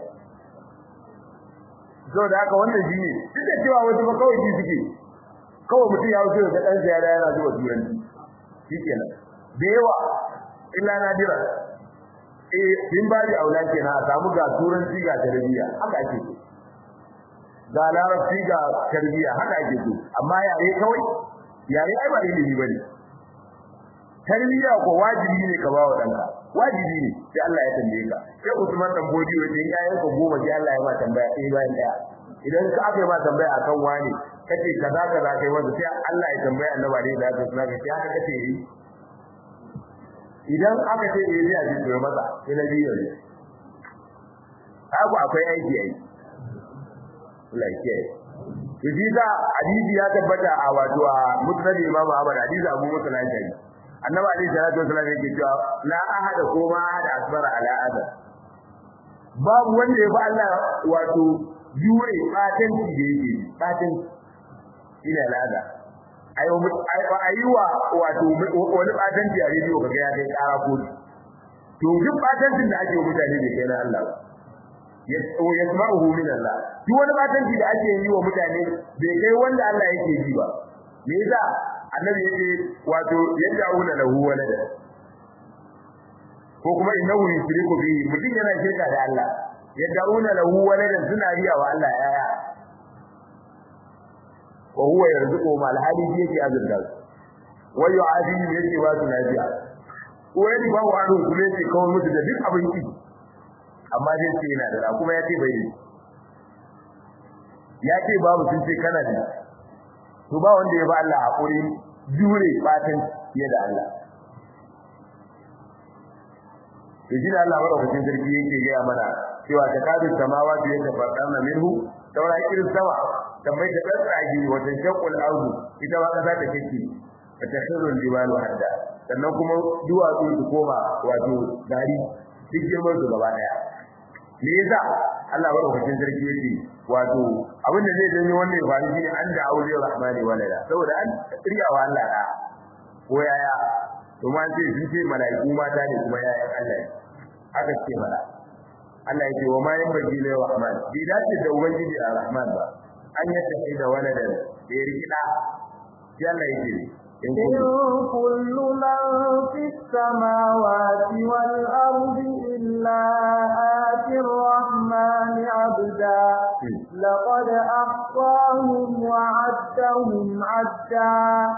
so da haka wannan shine duk da cewa wasu ba kawai ji suke kawai mutum ya wuce da dan ziyara yana zuwa turanci shikenan da yawa illa nadira eh din bari aula kenan a samu ga turanci ga tarbiyya haka ake so ga larabci ga tarbiyya haka ake so amma yare kawai yare ai ba ilimi bane tarbiyya ko wajibi ne ka ba wa danka wajibi ne sai Allah ya tambaye ka sai Usman dan bodi wajen yayin ka goma sai Allah ya ma tambaya eh bayan daya idan ka aka ma tambaya akan wani kace kaza kaza kai wanda sai Allah ya tambaya annabi da ya tsaka ka sai haka kace yi idan aka ce eh zai ji to maza sai na biyo ne haka akwai aiki ai Allah ya kiyaye yaji da hadisi ya tabbata a wato a musnad Imam Ahmad hadisi Abu Musa al-Ashari annabi alaihi salatu wasallam yake cewa la ahada ko ma ahada asbara ala adab babu wanda ya ba Allah wato jure fatanci da yake fatanci ina lada ayo ayuwa wato wani fatanci a rediyo kaga ya kai kara ko to duk fatancin da ake mutane da kai na Allah yasma'uhu min Allah duk wani fatanci da ake yi wa mutane bai kai wanda Allah yake ji ba me yasa annabi yake wato yad'una lahu walada ko kuma innahu yushriku bihi mutum yana shirka da Allah yad'una lahu waladan suna riya wa Allah yaya wa huwa yarzuqu mal hali yake azurta wa yu'adi yake wa su lafiya ko yadi ba wa adu kuma yake kawo musu da duk abin ki amma dai sai yana da kuma yace bai yi yace babu sun ce kana da to ba wanda ya ba Allah hakuri jure fatan fiye da Allah to shi Allah madaukakin sarki yake ga mana cewa takadu samawati yatafaddana minhu saura irin sama tambayi da tsaki wajen shaqul ardu ita ba kasa ta kike ta tasirul jibalu hadda sannan kuma duwatsu su koma wato gari duk girman su gaba daya me yasa Allah madaukakin sarki yake wato abin da zai janyo wannan ya faru shine an da aure rahmani walada saboda an riyawa Allah da ko yaya to ma sai sun ce malaiku mata ne kuma yayan Allah haka ce mana Allah yake wa ma yanbaghi lir rahman bi dace da ubangiji a rahman ba an yata sai da waladan da ya rikida sai Allah yake in kullu man fis samawati wal ardi illa ati ar-rahman 'abda laqad ahsahum wa 'addahum 'adda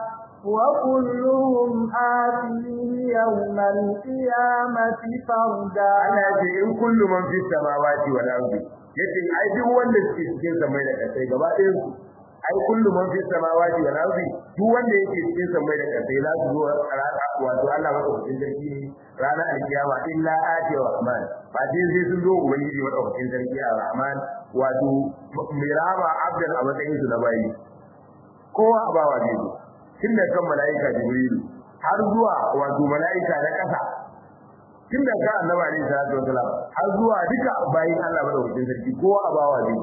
وكلهم آتيه يوم القيامة فردا أنا إن كل من في السماوات والأرض yace ai duk wanda ke cikin samai da kasai gaba ɗayan su ai kullu man fi samawati wal ardi duk wanda yake cikin samai da kasai za su zo wato Allah madaukakin sarki ne ranar alkiyama illa ati rahman ba dai sai sun zo ubangiji madaukakin sarki a rahman wato mirama abdan a matsayin su na bayi kowa a bawa ne tunda kan malaika jibrilu har zuwa wato malaika na kasa tunda kan annabi alaihi salatu wasalam har zuwa duka bayin Allah madaukakin sarki kowa abawa ne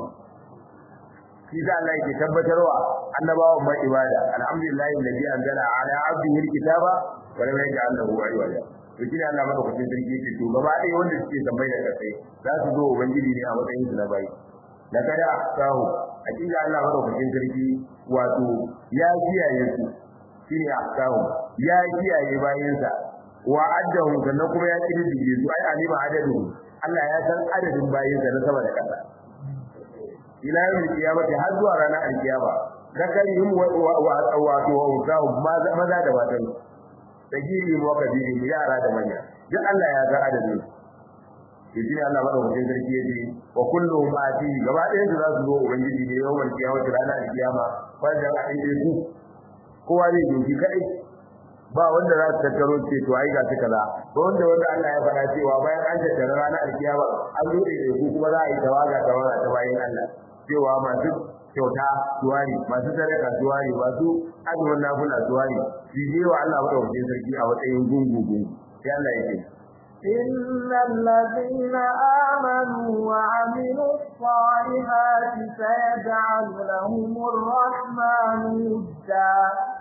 shi da Allah yake tabbatarwa annabawa mai ibada alhamdulillahi alladhi anzala ala abdihi alkitaba wa lam yaj'al lahu iwaja to shi Allah madaukakin sarki yake to gaba ɗaya wanda suke tambayi da kasai za su zo ubangiji ne a matsayin su na bayi da kada sahu hakika Allah madaukakin sarki wato ya kiyaye su shine akawu ya kiyaye bayinsa wa addahu sannan kuma ya kididdige su ai alima adadu Allah ya san adadin bayinsa na sama da kasa ila yawm qiyamati har zuwa ranar alkiyama zakarihim wa wa wa wa maza da matan tajiri wa kadiri yara da manya duk Allah ya san adadin shi ne Allah madaukakin sarki yace wa kulluhum ati gaba ɗayan su za su zo ubangiji ne yawan kiyama ranar alkiyama wanda a inda su kowa zai yi kai ba wanda za su tattaro ce to ai ga kaza ba wanda wanda Allah ya faɗa cewa bayan an tattara ranar alkiyama an zo da ku kuma za a yi tawaga tawaga ta bayan Allah cewa masu kyauta suwari masu sadaka suwari masu azumin nafila suwari shi je wa Allah madaukakin sarki a matsayin gungu gungu sai Allah ya ce إن الذين آمنوا وعملوا الصالحات سيجعل لهم الرحمن ودا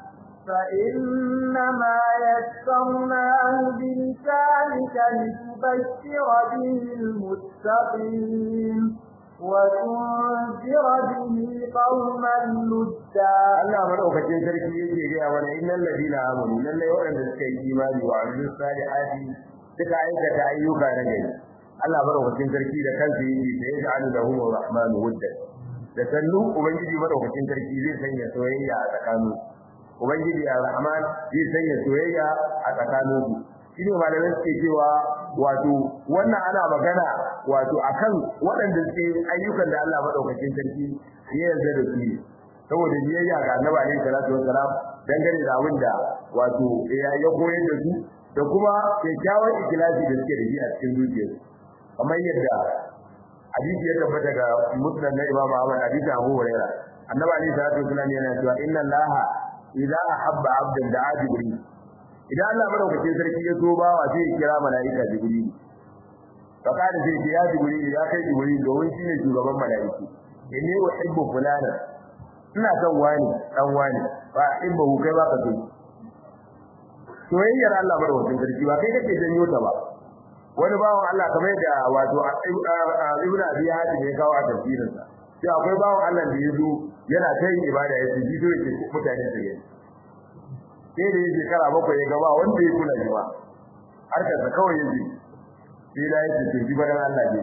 فإنما يسرناه بلسانك لتبشر به المتقين وتنذر به قوما لدا Allah madaukakin sarki yake ga wani innal ladina amanu lalle waɗanda suka yi imani wa amilus salihati suka aikata ayyuka na gari Allah madaukakin sarki da kansa yake da yaj'alu lahum ar-rahmanu wudda da sannu ubangiji madaukakin sarki zai sanya soyayya a tsakanin ubangiji ar-rahman zai sanya soyayya a tsakanin su shine malamai suke cewa wato wannan ana magana wato akan waɗanda suke ayyukan da Allah madaukakin sarki ya yarda da su saboda biyayya ga Annabi alaihi salatu wassalam dangane da abin da wato ya koyar da su da kuma kyakkyawan ikhlasi da suke da shi a cikin zuciyarsu kamar yadda hadisi ya tabbata ga musnad na Imam Ahmad hadisi Abu Hurairah annabi Ali sallallahu alaihi wasallam yana cewa inna allaha idza ahabba 'abdan da'a jibril idan Allah madaukakin sarki ya so bawa sai ya kira malaika jibril fa kada sai ya jibril ya kai jibril domin shine shugaban malaiku inni uhibbu fulana ina son wani dan wani fa uhibbu kai ba ka so soyayyar Allah madaukakin sarki ba kai kake janyo ta ba wani bawon Allah kamar da wato Ibn Abi Hatim ya kawo a tafsirinsa sai akwai bawon Allah da yazo yana ta yin ibada ya ce bidiyo yake mutane su yi sai da yake kara bakwai ya gaba wanda ya kula shi ba har ka kawai yaji sai da yake ce jibaran Allah ne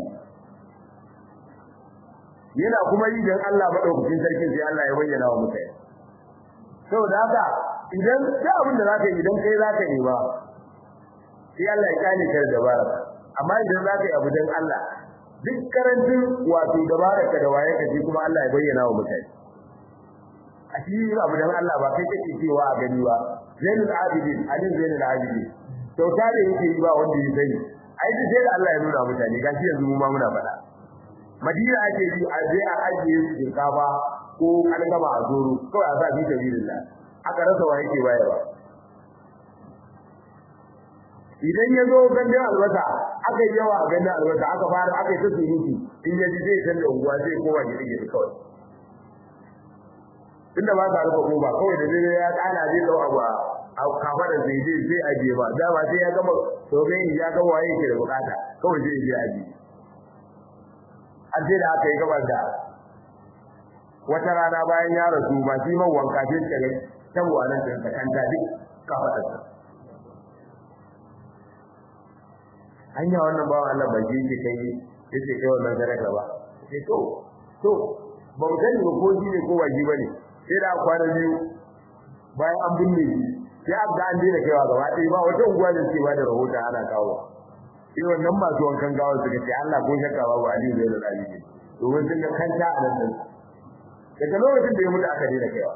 yana kuma yi dan Allah madaukakin sarkin sai Allah ya bayyana wa mutane saboda haka idan sai abin da zaka yi idan kai zaka yi ba sai Allah ya kane ka da dabara amma idan zaka yi abu dan Allah duk karantin wato dabaraka da waye kace kuma Allah ya bayyana wa mutane a cikin abu dan Allah ba kai kake cewa a gani ba zainul abidin alin zainul abidin to tare yake yi ba wanda ya sani ai sai da Allah ya nuna mutane gashi yanzu mu ma muna faɗa Madina ake yi a je a ajiye shinkafa ko algama a zoro kawai a sa bi sabilillah aka rasa wa yake bayarwa idan ya zo gandun albasa aka yi yawa a gandun albasa aka fara aka yi ta surutu in ya ji zai san da unguwa zai koma gidi gidi kawai tunda ba ka rufe koba kawai da zai ya kana zai dau abu a kafa da zai je zai aje ba da ba sai ya gama to bai ya ga waye ke da bukata kawai zai je aje aje da aka yi gabar da wata rana bayan ya rasu ba shi man wanka sai ta ga tabuwa nan ta kanta duk kafa da hanya wannan bawan Allah bai je kai yace kai wannan zaraka ba sai to to ba mu sani ba ko shi ne ko waji bane sai da kwana biyu bayan an binne shi sai aka an dena kaiwa gaba ɗaya ba wata unguwa da ke ba da rahoton ana kawo sai wannan masu wankan gawa suka ce Allah ko shakka ba ba Ali zai da Ali ne domin sun ga kanta a nan daga lokacin da ya mutu aka dena kaiwa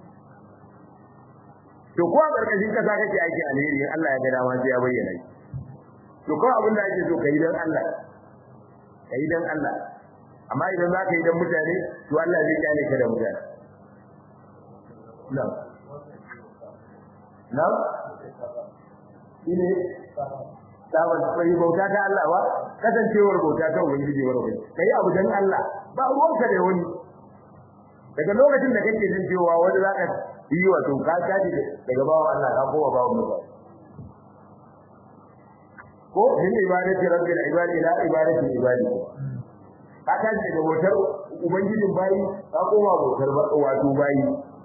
to ko a ƙarƙashin kasa kake aiki alheri Allah ya ga dama sai ya bayyana shi to ko abin da ake so kai dan Allah kai dan Allah amma idan za ka yi dan mutane to Allah zai kyale ka da mutane na'am na'am ine saban sai bauta ta Allah ba kasancewar bauta ta ubangiji warwa kai abu dan Allah ba ruwanka da wani daga lokacin da kake jin cewa wani zaka yi wato ka tashi daga bawo Allah ka kowa bawo mutum ko din ibadati rabbil ibadi la ibadati ibadi ka tashi daga bautar ubangijin bayi ka kowa bautar wato bayi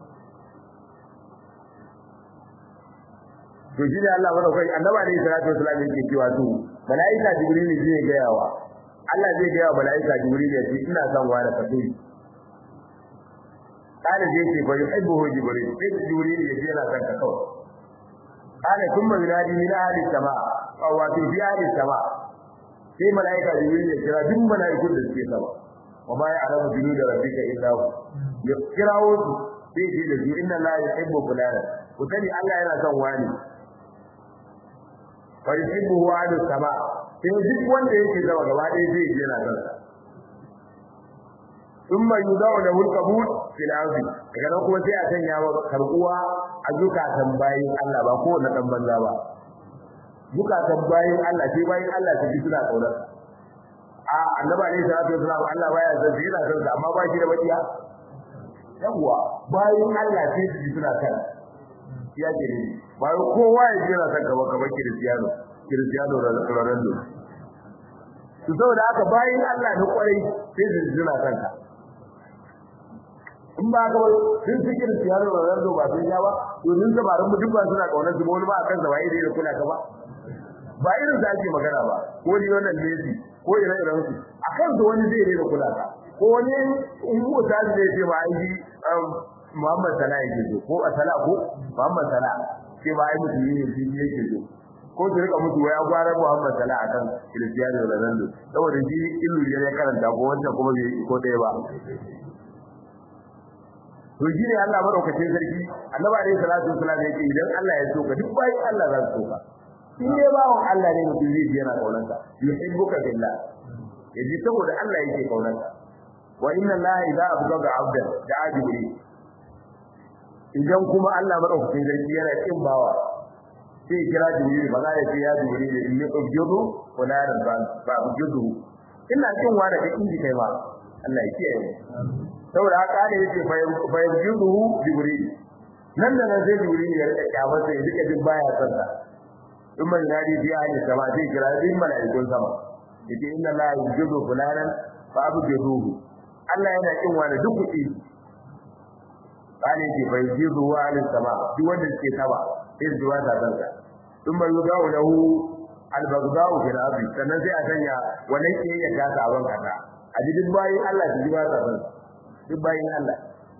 to shi ne Allah bada kai annabi alayhi salatu wasallam yake cewa to malaika jibril zai ga yawa Allah zai ga yawa malaika jibril ya ce ina son wani fadili kana zai ce fa yuhibbu jibril sai jibril ya ce yana son ka kawai kana kuma yunadi min ahli sama aw wa fi ahli sama sai malaika jibril ya kira duk malaikun da suke sama wa ma ya'lamu junuda rabbika illa hu ya kirawo su sai ce da su inna la yuhibbu fulana ku sani Allah yana son wani fa yuhibbu ahli sama sai duk wanda yake zama gaba ɗaya zai je yana son sa thumma yudau lahu al-qabul fil ardi daga nan kuma sai a sanya maka karbuwa a zukatan bayin Allah ba ko na dan banza ba zukatan bayin Allah sai bayin Allah su ji suna kaunar a annabi alayhi salatu wasallam Allah baya san shi yana san amma ba shi da bakiya yawa bayin Allah sai su ji suna kan ya ce ni ba kowa ya ji yana san gaba gaba kiristiyano kiristiyano Ronaldo to saboda haka bayin Allah na kwarai sai su ji suna kan ka in ba ga sun cikin tiyar Ronaldo ba sun ya ba to din dabarun mu duk ba suna kaunar su wani ba akan sa wai dai da kula ka ba ba irin da ake magana ba ko ni wannan Messi ko ire iren su akan su wani zai da kula ka ko wani in mu ta zai ce ba ai Muhammad Salah yake so ko Salah ko Muhammad Salah sai ba ai mutum ne shi yake so ko su rika mutu waya gwara Muhammad Salah akan Cristiano Ronaldo saboda shi illu ya karanta ko wanda kuma bai ko dai ba to shi ne Allah madaukakin sarki annabi alayhi salatu wasallam yake idan Allah ya so ka duk bai Allah za su so ka in dai bawon Allah ne mutum zai yana kaunar ka yuhibbuka billah yaji saboda Allah yake kaunarsa wa inna allaha idza abghada 'abdan da'a jibril idan kuma Allah madaukakin sarki yana kin bawa sai kira jibril ba za ya ce ya jibril inni ubjudu wala rabban ba ubjudu ina kin wa daga inji kai ba Allah ya kiyaye saboda haka ne yace fa ubjudu jibril nan da nan sai jibril ya rika kyamar sai duka din baya sanda in man yadi bi ahli sama sai kira din malaikun sama yace inna la yujibu fulanan fa abjuduhu Allah yana kin wa da duk kuɗi bane ce bai jizu wa ahli sama duk wanda suke sama sai zuwa da kanka in man yudawu lahu al-baghdau fil ardi sannan sai a sanya wannan ke ya gasa ban kaza a duk bayin Allah su ji ba sa san duk bayin Allah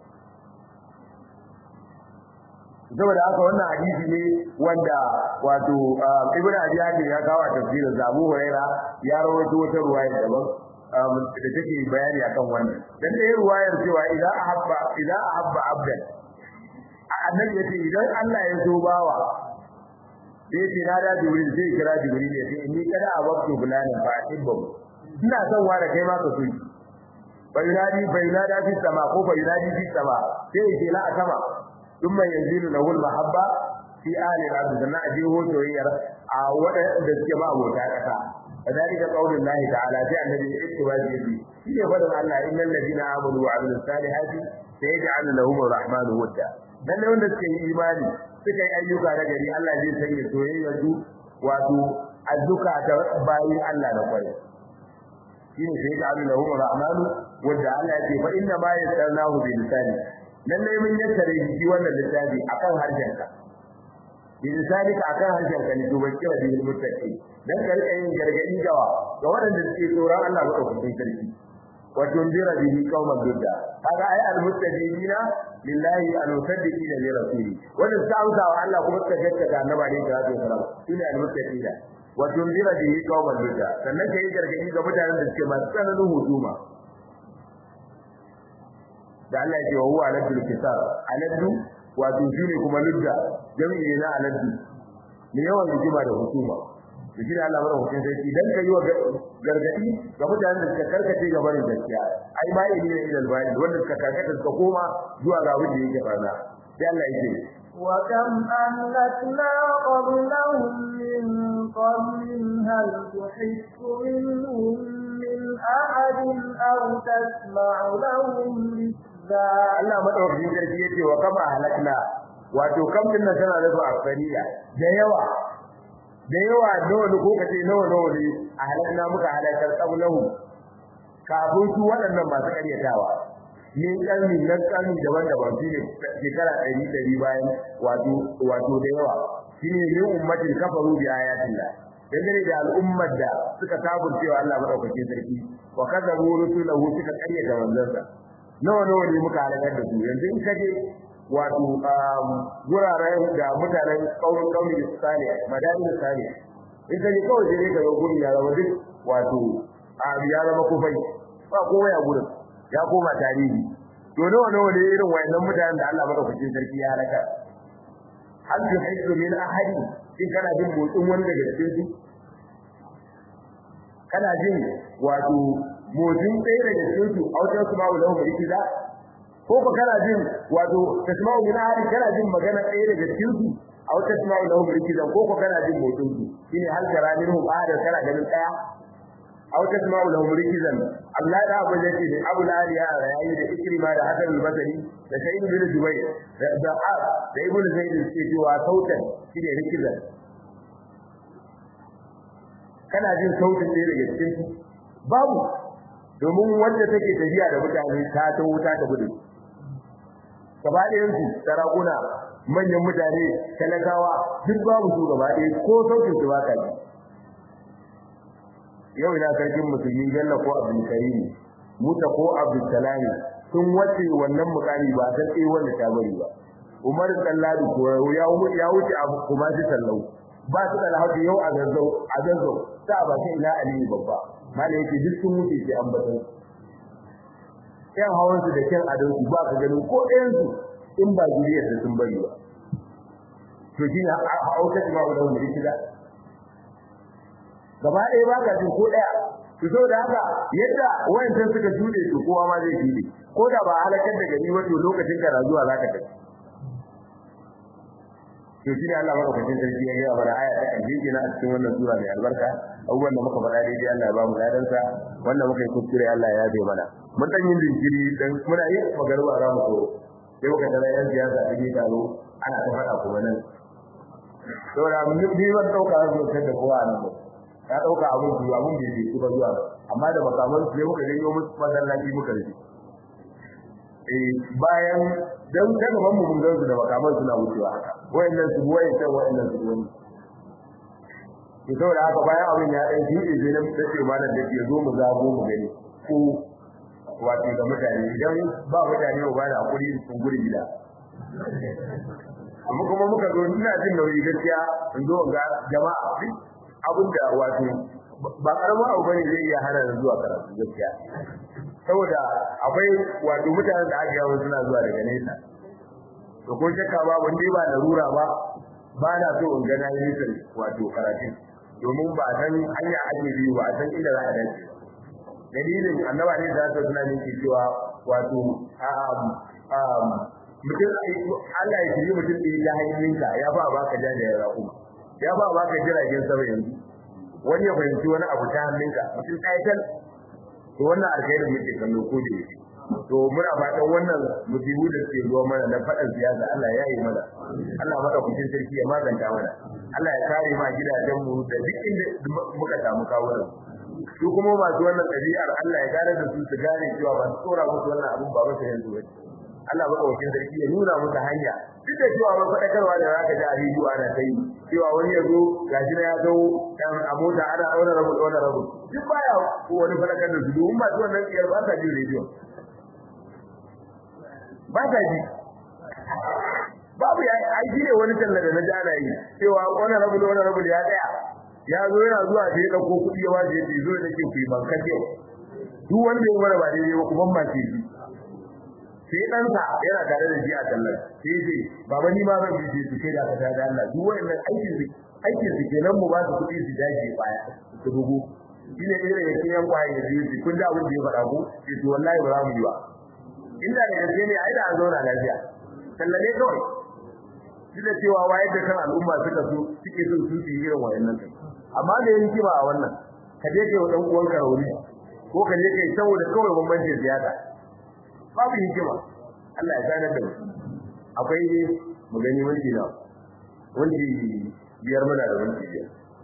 saboda haka wannan hadisi ne wanda wato Ibn Abi Hatim ya kawo a tafsirin da Abu Huraira ya rawaito wata ruwaya daban da take bayani akan wannan dan da ruwayar cewa idan ahabba idan ahabba abdan annabi yace idan Allah ya so bawa sai ce na da Jibril sai kira Jibril ya ce inni kada ababtu fulani fa atibbu ina son wa da kai ma ka so bayinadi bayinada fi sama ko bayinadi fi sama sai ce la sama ثم ينزل له المحبة في آل الأرض سنة أجيه سوير أولا دسكما أبوتا كتا فذلك قول الله تعالى جاء النبي اكتباج يدي هي فضل الله إن الذين آمنوا وعملوا الصالحات سيجعل لهم الرحمن ودا dan wanda suke yi imani suka yi ayyuka na gari Allah zai sanya soyayya su wato azzuka ta bayin Allah da kwai shine sai ya Allah lahu rahmanu wanda Allah ya ce fa inna ma yasalnahu bi lisani lalle mun yattare shi wannan littafi akan harshenka bi lisanika akan harshenka ne duba cewa bi muttaqi dan karka yin gargadi gawa ga waɗanda suke tsoron Allah ba ɗaukakin sarki wa tunzira bihi qauman dudda kaga ai almuttaqina lillahi almusaddiqina li rasuli wanda suka amsa wa Allah kuma suka gaskata annabi ne da zai fara shine almuttaqina wa tunzira bihi qauman dudda sannan kai gargadi ga mutanen da suke masu tsananin huduma da Allah ya ce wa huwa aladul kitab aladu wato shine kuma ludda jami'i na aladu ne yawan hikima da hukuma to shi Allah mara hukunci sai idan kai wa gargadi ga mutanen da suka karkace ga barin gaskiya ai ma ilmi ne ilal bayin wanda suka karkata suka koma zuwa ga abin da yake fara sai Allah ya ce wa kam anlatna qablahum min qarnin hal tuhissu minhum min ahadin aw tasma'u lahum Allah madaukakin sarki yace wa kama halakna wato kam din nan tana da afariya da yawa da yawa nawa ne ko kace nawa nawa ne a halakna muka halakar qablahu kafin su waɗannan masu karyatawa ne karni nan karni daban-daban shine shekara ɗari ɗari bayan wato wato da yawa shine ne ummatin kafaru bi ayatillah dangane da al'ummar da suka kafircewa Allah madaukakin sarki wa kadabu rusulahu suka karyata manzansa nawa nawa ne muka halakar da su yanzu in kaje wato guraren da mutanen kaurin kaurin Sale madani Sale in kaje kawai sai ka ga gurin ya zama duk wato a ya zama kufai ba kowa ya gurin ya koma tarihi to nawa nawa ne irin wayannan mutanen da Allah madaukakin sarki ya halaka hal yuhibbu min ahadi in kana jin motsin wani daga cikin su kana jin wato motsin ɗaya daga cikin su a wajen su ma'u lahu rikiza ko ko kana jin wato tasma'u min ahadi kana jin magana ɗaya daga cikin su a wajen su ma'u lahu rikiza ko ko kana jin motsin su shine hal tara minhum ahada kana ganin ɗaya a wajen su ma'u lahu rikizan Allah da abu da ne Abu Laliya yayi da Ikrima da Hasan al-Basri da Sa'id bin Jubayr da Da'ab da Ibn Zaid ke cewa sautan shine rikizan kana jin sautin ɗaya daga cikin su babu domin wanda take tafiya da mutane ta ta wuta ta gudu gaba ɗayan su sarakuna manyan mutane talakawa duk babu su gaba ɗaya ko sautin su ba ka ji yau ina sarkin musulmi Bello ko Abdul Karim Musa ko Abdul Salam sun wace wannan mukami ba san eh wanda ta bari ba Umar Salladu ko ya ya wuce abu kuma shi sallau ba su da alhaji yau a zazzau a zazzau ta ba sai ila Ali babba mala yake duk sun wuce shi ambatan yan hawan su da kyan adon su ba ka ganin ko ɗayan su in ba zuriyar da sun bari ba to shine a auka ba da wani kida gaba ɗaya ba ka jin ko ɗaya to saboda haka yadda wayancan suka shude to kowa ma zai shude ko da ba halakar da gani wato lokacin ka na zuwa zaka tafi to shi ne Allah madaukakin sarki ya gaya mana aya ta kanji na a cikin wannan sura mai albarka abubuwan da muka faɗa daidai Allah ya ba mu ladan sa wannan muka yi kuskure Allah ya yabe mana mun dan yin jinkiri dan muna yin magarba za mu so sai muka tara yan siyasa da ke taro ana ta faɗa kuma nan saboda mun yi ban dauka zuwa da kowa nan ya dauka abun zuwa abun da yake kuma zuwa amma da makaman sai muka ganyo musu masallaci muka rufe eh bayan dan daga ban mu mun gansu da makaman suna wucewa haka wayannan su wayannan wayannan su wani to saboda haka bayan abin ya dan jide sai na dace malam da ke zo mu zago mu gani ko wato ga mutane idan ba mutane ba da hakuri sun guri gida amma kuma muka zo ina jin nauyi gaskiya in zo ga jama'a abinda wato ba karama abu bane zai iya hana da zuwa karatu gaskiya saboda akwai wato mutanen da aka yawo suna zuwa daga nesa to ko shakka ba wanda ba larura ba ba na so in ga na yi nisa wato karatu domin ba san hanya ake bi ba san inda za a dace dalilin annaba ne da ta suna nake cewa wato mutum Allah ya shiri mutum da ya hanyinka ya ba baka jajayen raƙuma ya ba baka jiragen sama yanzu wani ya fahimci wani abu ta hannunka mutum kaitan to wannan alkhairi muke kallo ko da yake to muna fatan wannan musibu da ke zuwa mana na faɗan siyasa Allah ya yi mana Allah madaukakin sarki ya maganta mana Allah ya kare ma gidajen mu da duk inda muka samu kawunan su kuma masu wannan ɗabi'ar Allah ya gane da su su gane cewa ba su tsora musu wannan abun ba ba su yanzu ba Allah madaukakin sarki ya nuna musu hanya duk da cewa ba faɗakarwa da zaka ji a rediyo ana ta yi cewa wani ya zo gashi na ya zo dan a mota ana auna rabu da wannan rabu duk baya wani faɗakar da su domin masu wannan tsiyar ba sa jin rediyo ba sa ji babu ya aiki ne wani talla da na ji ana yi cewa wannan rabu da wannan rabu ya tsaya ya zo yana zuwa da ya dauko kuɗi ya waje ya zo da ke ku bankan yau duk wanda ya mara ba daidai ba kuma ba ce sai dan sa yana tare da shi a tallar sai ce baba ni ma zan yi su kai da ka da Allah duk wannan aikin su aikin su kenan mu ba su kuɗi su dace baya su rubu shine irin yake yan kwaye da yi kun da abin da ya faɗa ku sai to wallahi ba za mu yi ba inda da gaske ne ai da an zauna lafiya sallale kawai shi da cewa wayar da kan al'umma suka so suke so su yi irin wayannan amma da yin kiba a wannan ka je kai wa dan uwanka rauni ko ka je kai saboda kawai bambancin siyasa babu hikima Allah ya sanar da mu akwai mu gani wani na wani biyar muna da wani biyar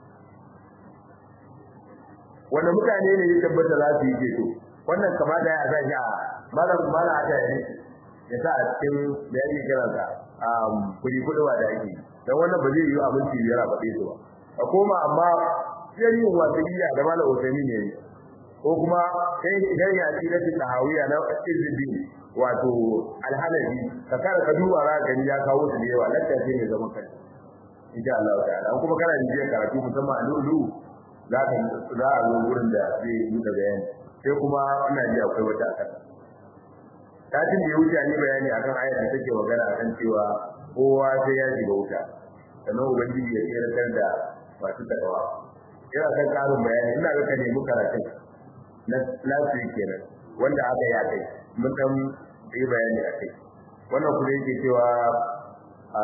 wanda mutane ne ya tabbata za su yi ke to wannan kama da ya sa shi a malam malam aka yi ya sa a cikin da yake kiran sa um kudi kudewa da yake dan wannan ba zai yi abinci biyar a fade su ba a koma amma sai yin wasiliya da malam Usaini ne ko kuma sai idan ya ci da tahawiya na izbi wato alhalabi ka kare ka duba ra gani ya kawo su da yawa lakka sai ne zama kai insha Allah ta'ala an kuma kana yin karatu musamman a lulu za ka za a zo wurin da zai yi da bayani sai kuma ina ji akwai wata akan kafin da ya wuce ni bayani akan ayar da take magana akan cewa kowa sai ya shiga wuta sannan ubangiji ya tsiratar da masu takawa ina kan karin bayani ina ga ka nemi karatun na lafiya kenan wanda aka yi akai mun dan yi bayani akai wannan kuma yake cewa a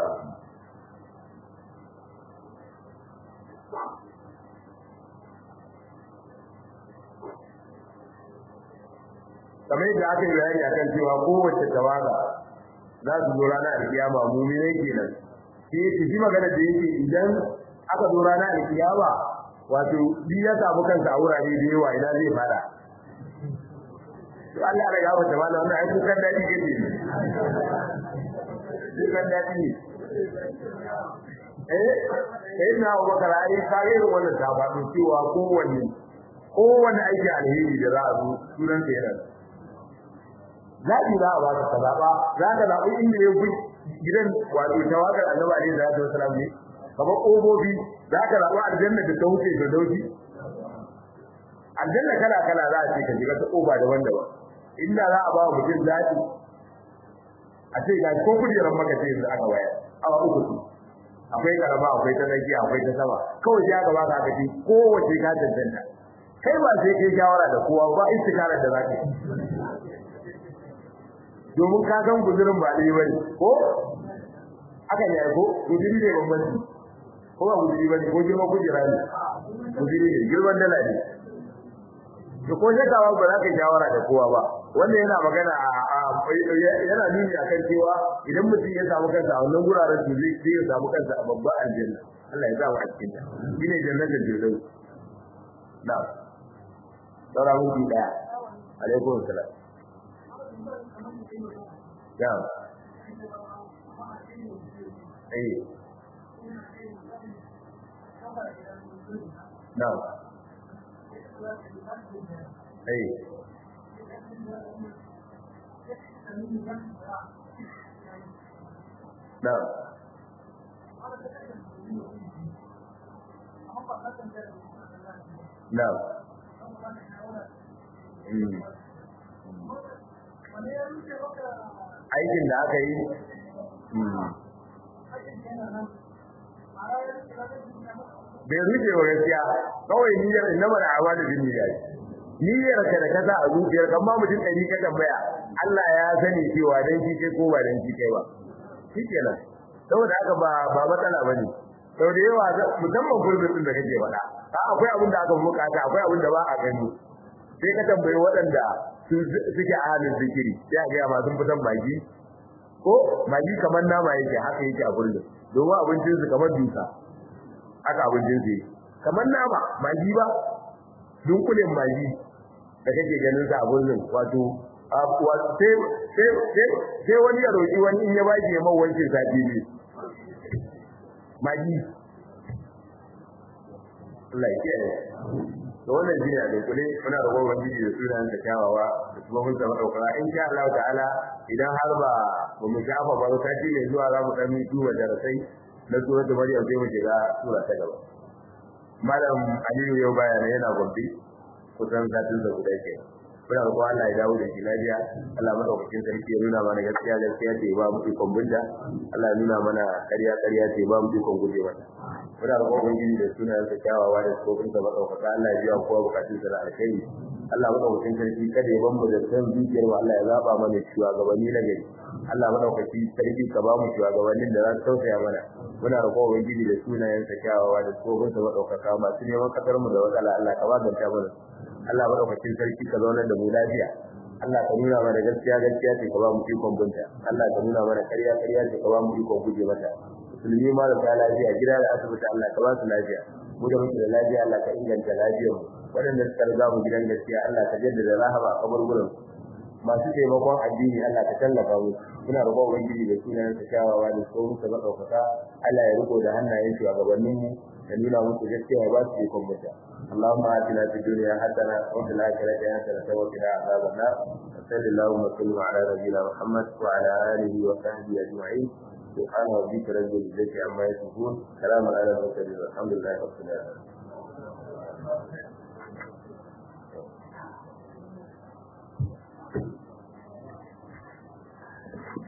kamar yadda aka yi bayani akan cewa kowace tawaga za su zo ranar alkiyama mu'mini kenan sai su ji magana da yake idan aka zo ranar alkiyama wato bi ya samu kansa a wurare da yawa ina zai fada to Allah ya gaba ta mallan wannan ai kukan dadi kake kukan dadi ne eh sai na Abubakar ai kage wannan ta ba cewa kowanne kowanne aiki alheri da za a zo sunan ta yana zaɓi za a ba ka zaɓa za ka zaɓi inda ya fi gidan wato tawagar annabi alaihi salatu wasalam ne kamar ƙofofi za ka zaɓi aljanna da ta wuce da dauki aljanna kala kala za a ce ka shiga ta ƙofa daban-daban inda za a ba mutum zaɓi a ce ga ko kujerar maka ce yanzu aka waya awa uku su akwai karama akwai ta tsakiya akwai ta sama kawai sai aka ba ka aka ce kowace ka tantanta kai ba sai kai shawara da kowa ba istikara da zaka domin ka san guzurin ba dai bane ko aka ne ko guzuri ne bambanci ko ba guzuri bane ko girma kujera ne guzuri ne girman dala ne to ko sai ka ba za ka shawara da kowa ba wannan yana magana a yana nuni akan cewa idan mutum ya samu kansa a wannan guraren su zai ya samu kansa a babban aljanna Allah ya samu a cikin ta shine jannatul firdaus na saura mun daya alaikum salam ya eh na eh na na aikin da aka yi bai rufe wa gaskiya kawai niyyar inna mana awa da bin niyyar niyyar ka da kaza a zuciyar kan ma mutum ɗari ka tambaya Allah ya sani cewa dan shi kai ko ba dan shi kai ba shikenan saboda haka ba ba matsala bane sau da yawa musamman gurbin da kake faɗa akwai abin da aka bukata akwai abin da ba a gani sai ka tambayi waɗanda suke a halin zikiri sai a gaya masu fitan magi ko magi kamar nama yake haka yake a gurbin domin abincin su kamar dusa haka abincin su kamar nama magi ba dunkulen magi da kake ganin sa a gurbin wato sai sai sai wani ya roki wani in ya baki ya mawa wankin sati ne magi Allah ya kiyaye to wannan shine a dokule muna da gowan biji da sunan da kyawawa da kuma mun zama daukara insha Allah ta'ala idan har ba ba mu shafa ba ta ji ne zuwa za mu dan duba darasai na surar da Maryam sai mu shiga sura ta gaba malam Aliyu yau bayana yana gombe kusan satin da guda ke muna roƙon Allah ya dawo da shi lafiya Allah madaukakin sarki ya nuna mana gaskiya gaskiya ce ba mu ikon bunta Allah ya nuna mana ƙarya ƙarya ce ba mu ikon guje mata muna roƙon ubangiji da sunayen sa kyawawa da tsofin sa madaukaka Allah ya biya kowa bukatun sa da alkhairi Allah madaukakin sarki kada ya bamu da san zuciyar mu Allah ya zaba mana shugabanni na gari Allah madaukaki sarki ka ba mu shugabannin da za su tausaya mana muna roƙon ubangiji da sunayen sa kyawawa da tsofin sa madaukaka masu neman kasar mu da matsala Allah ka ba ganta mana Allah madaukakin sarki ka zauna da mu lafiya Allah ka nuna mana gaskiya gaskiya ce ka ba mu ikon binta Allah ka nuna mana ƙarya ƙarya ce ka ba mu ikon guje mata musulmi ma da lafiya gida da asibiti Allah ka ba su lafiya mu da muke da lafiya Allah ka inganta lafiyar mu waɗanda suka riga mu gidan gaskiya Allah ka jaddada rahama a kaburburan masu taimakon addini Allah ka tallafa mu muna roƙon ubangiji da sunan sa kyawawa da tsoron sa madaukaka Allah ya riko da hannayen shi a gabanin mu da nuna muku gaskiya ba su ikon mutu اللهم آتنا في الدنيا حسنة وفي الآخرة حسنة وقنا عذاب النار وصلى اللهم وسلم على نبينا محمد وعلى آله وصحبه أجمعين سبحان ربك رب العزة عما يصفون سلام على المرسلين والحمد لله رب العالمين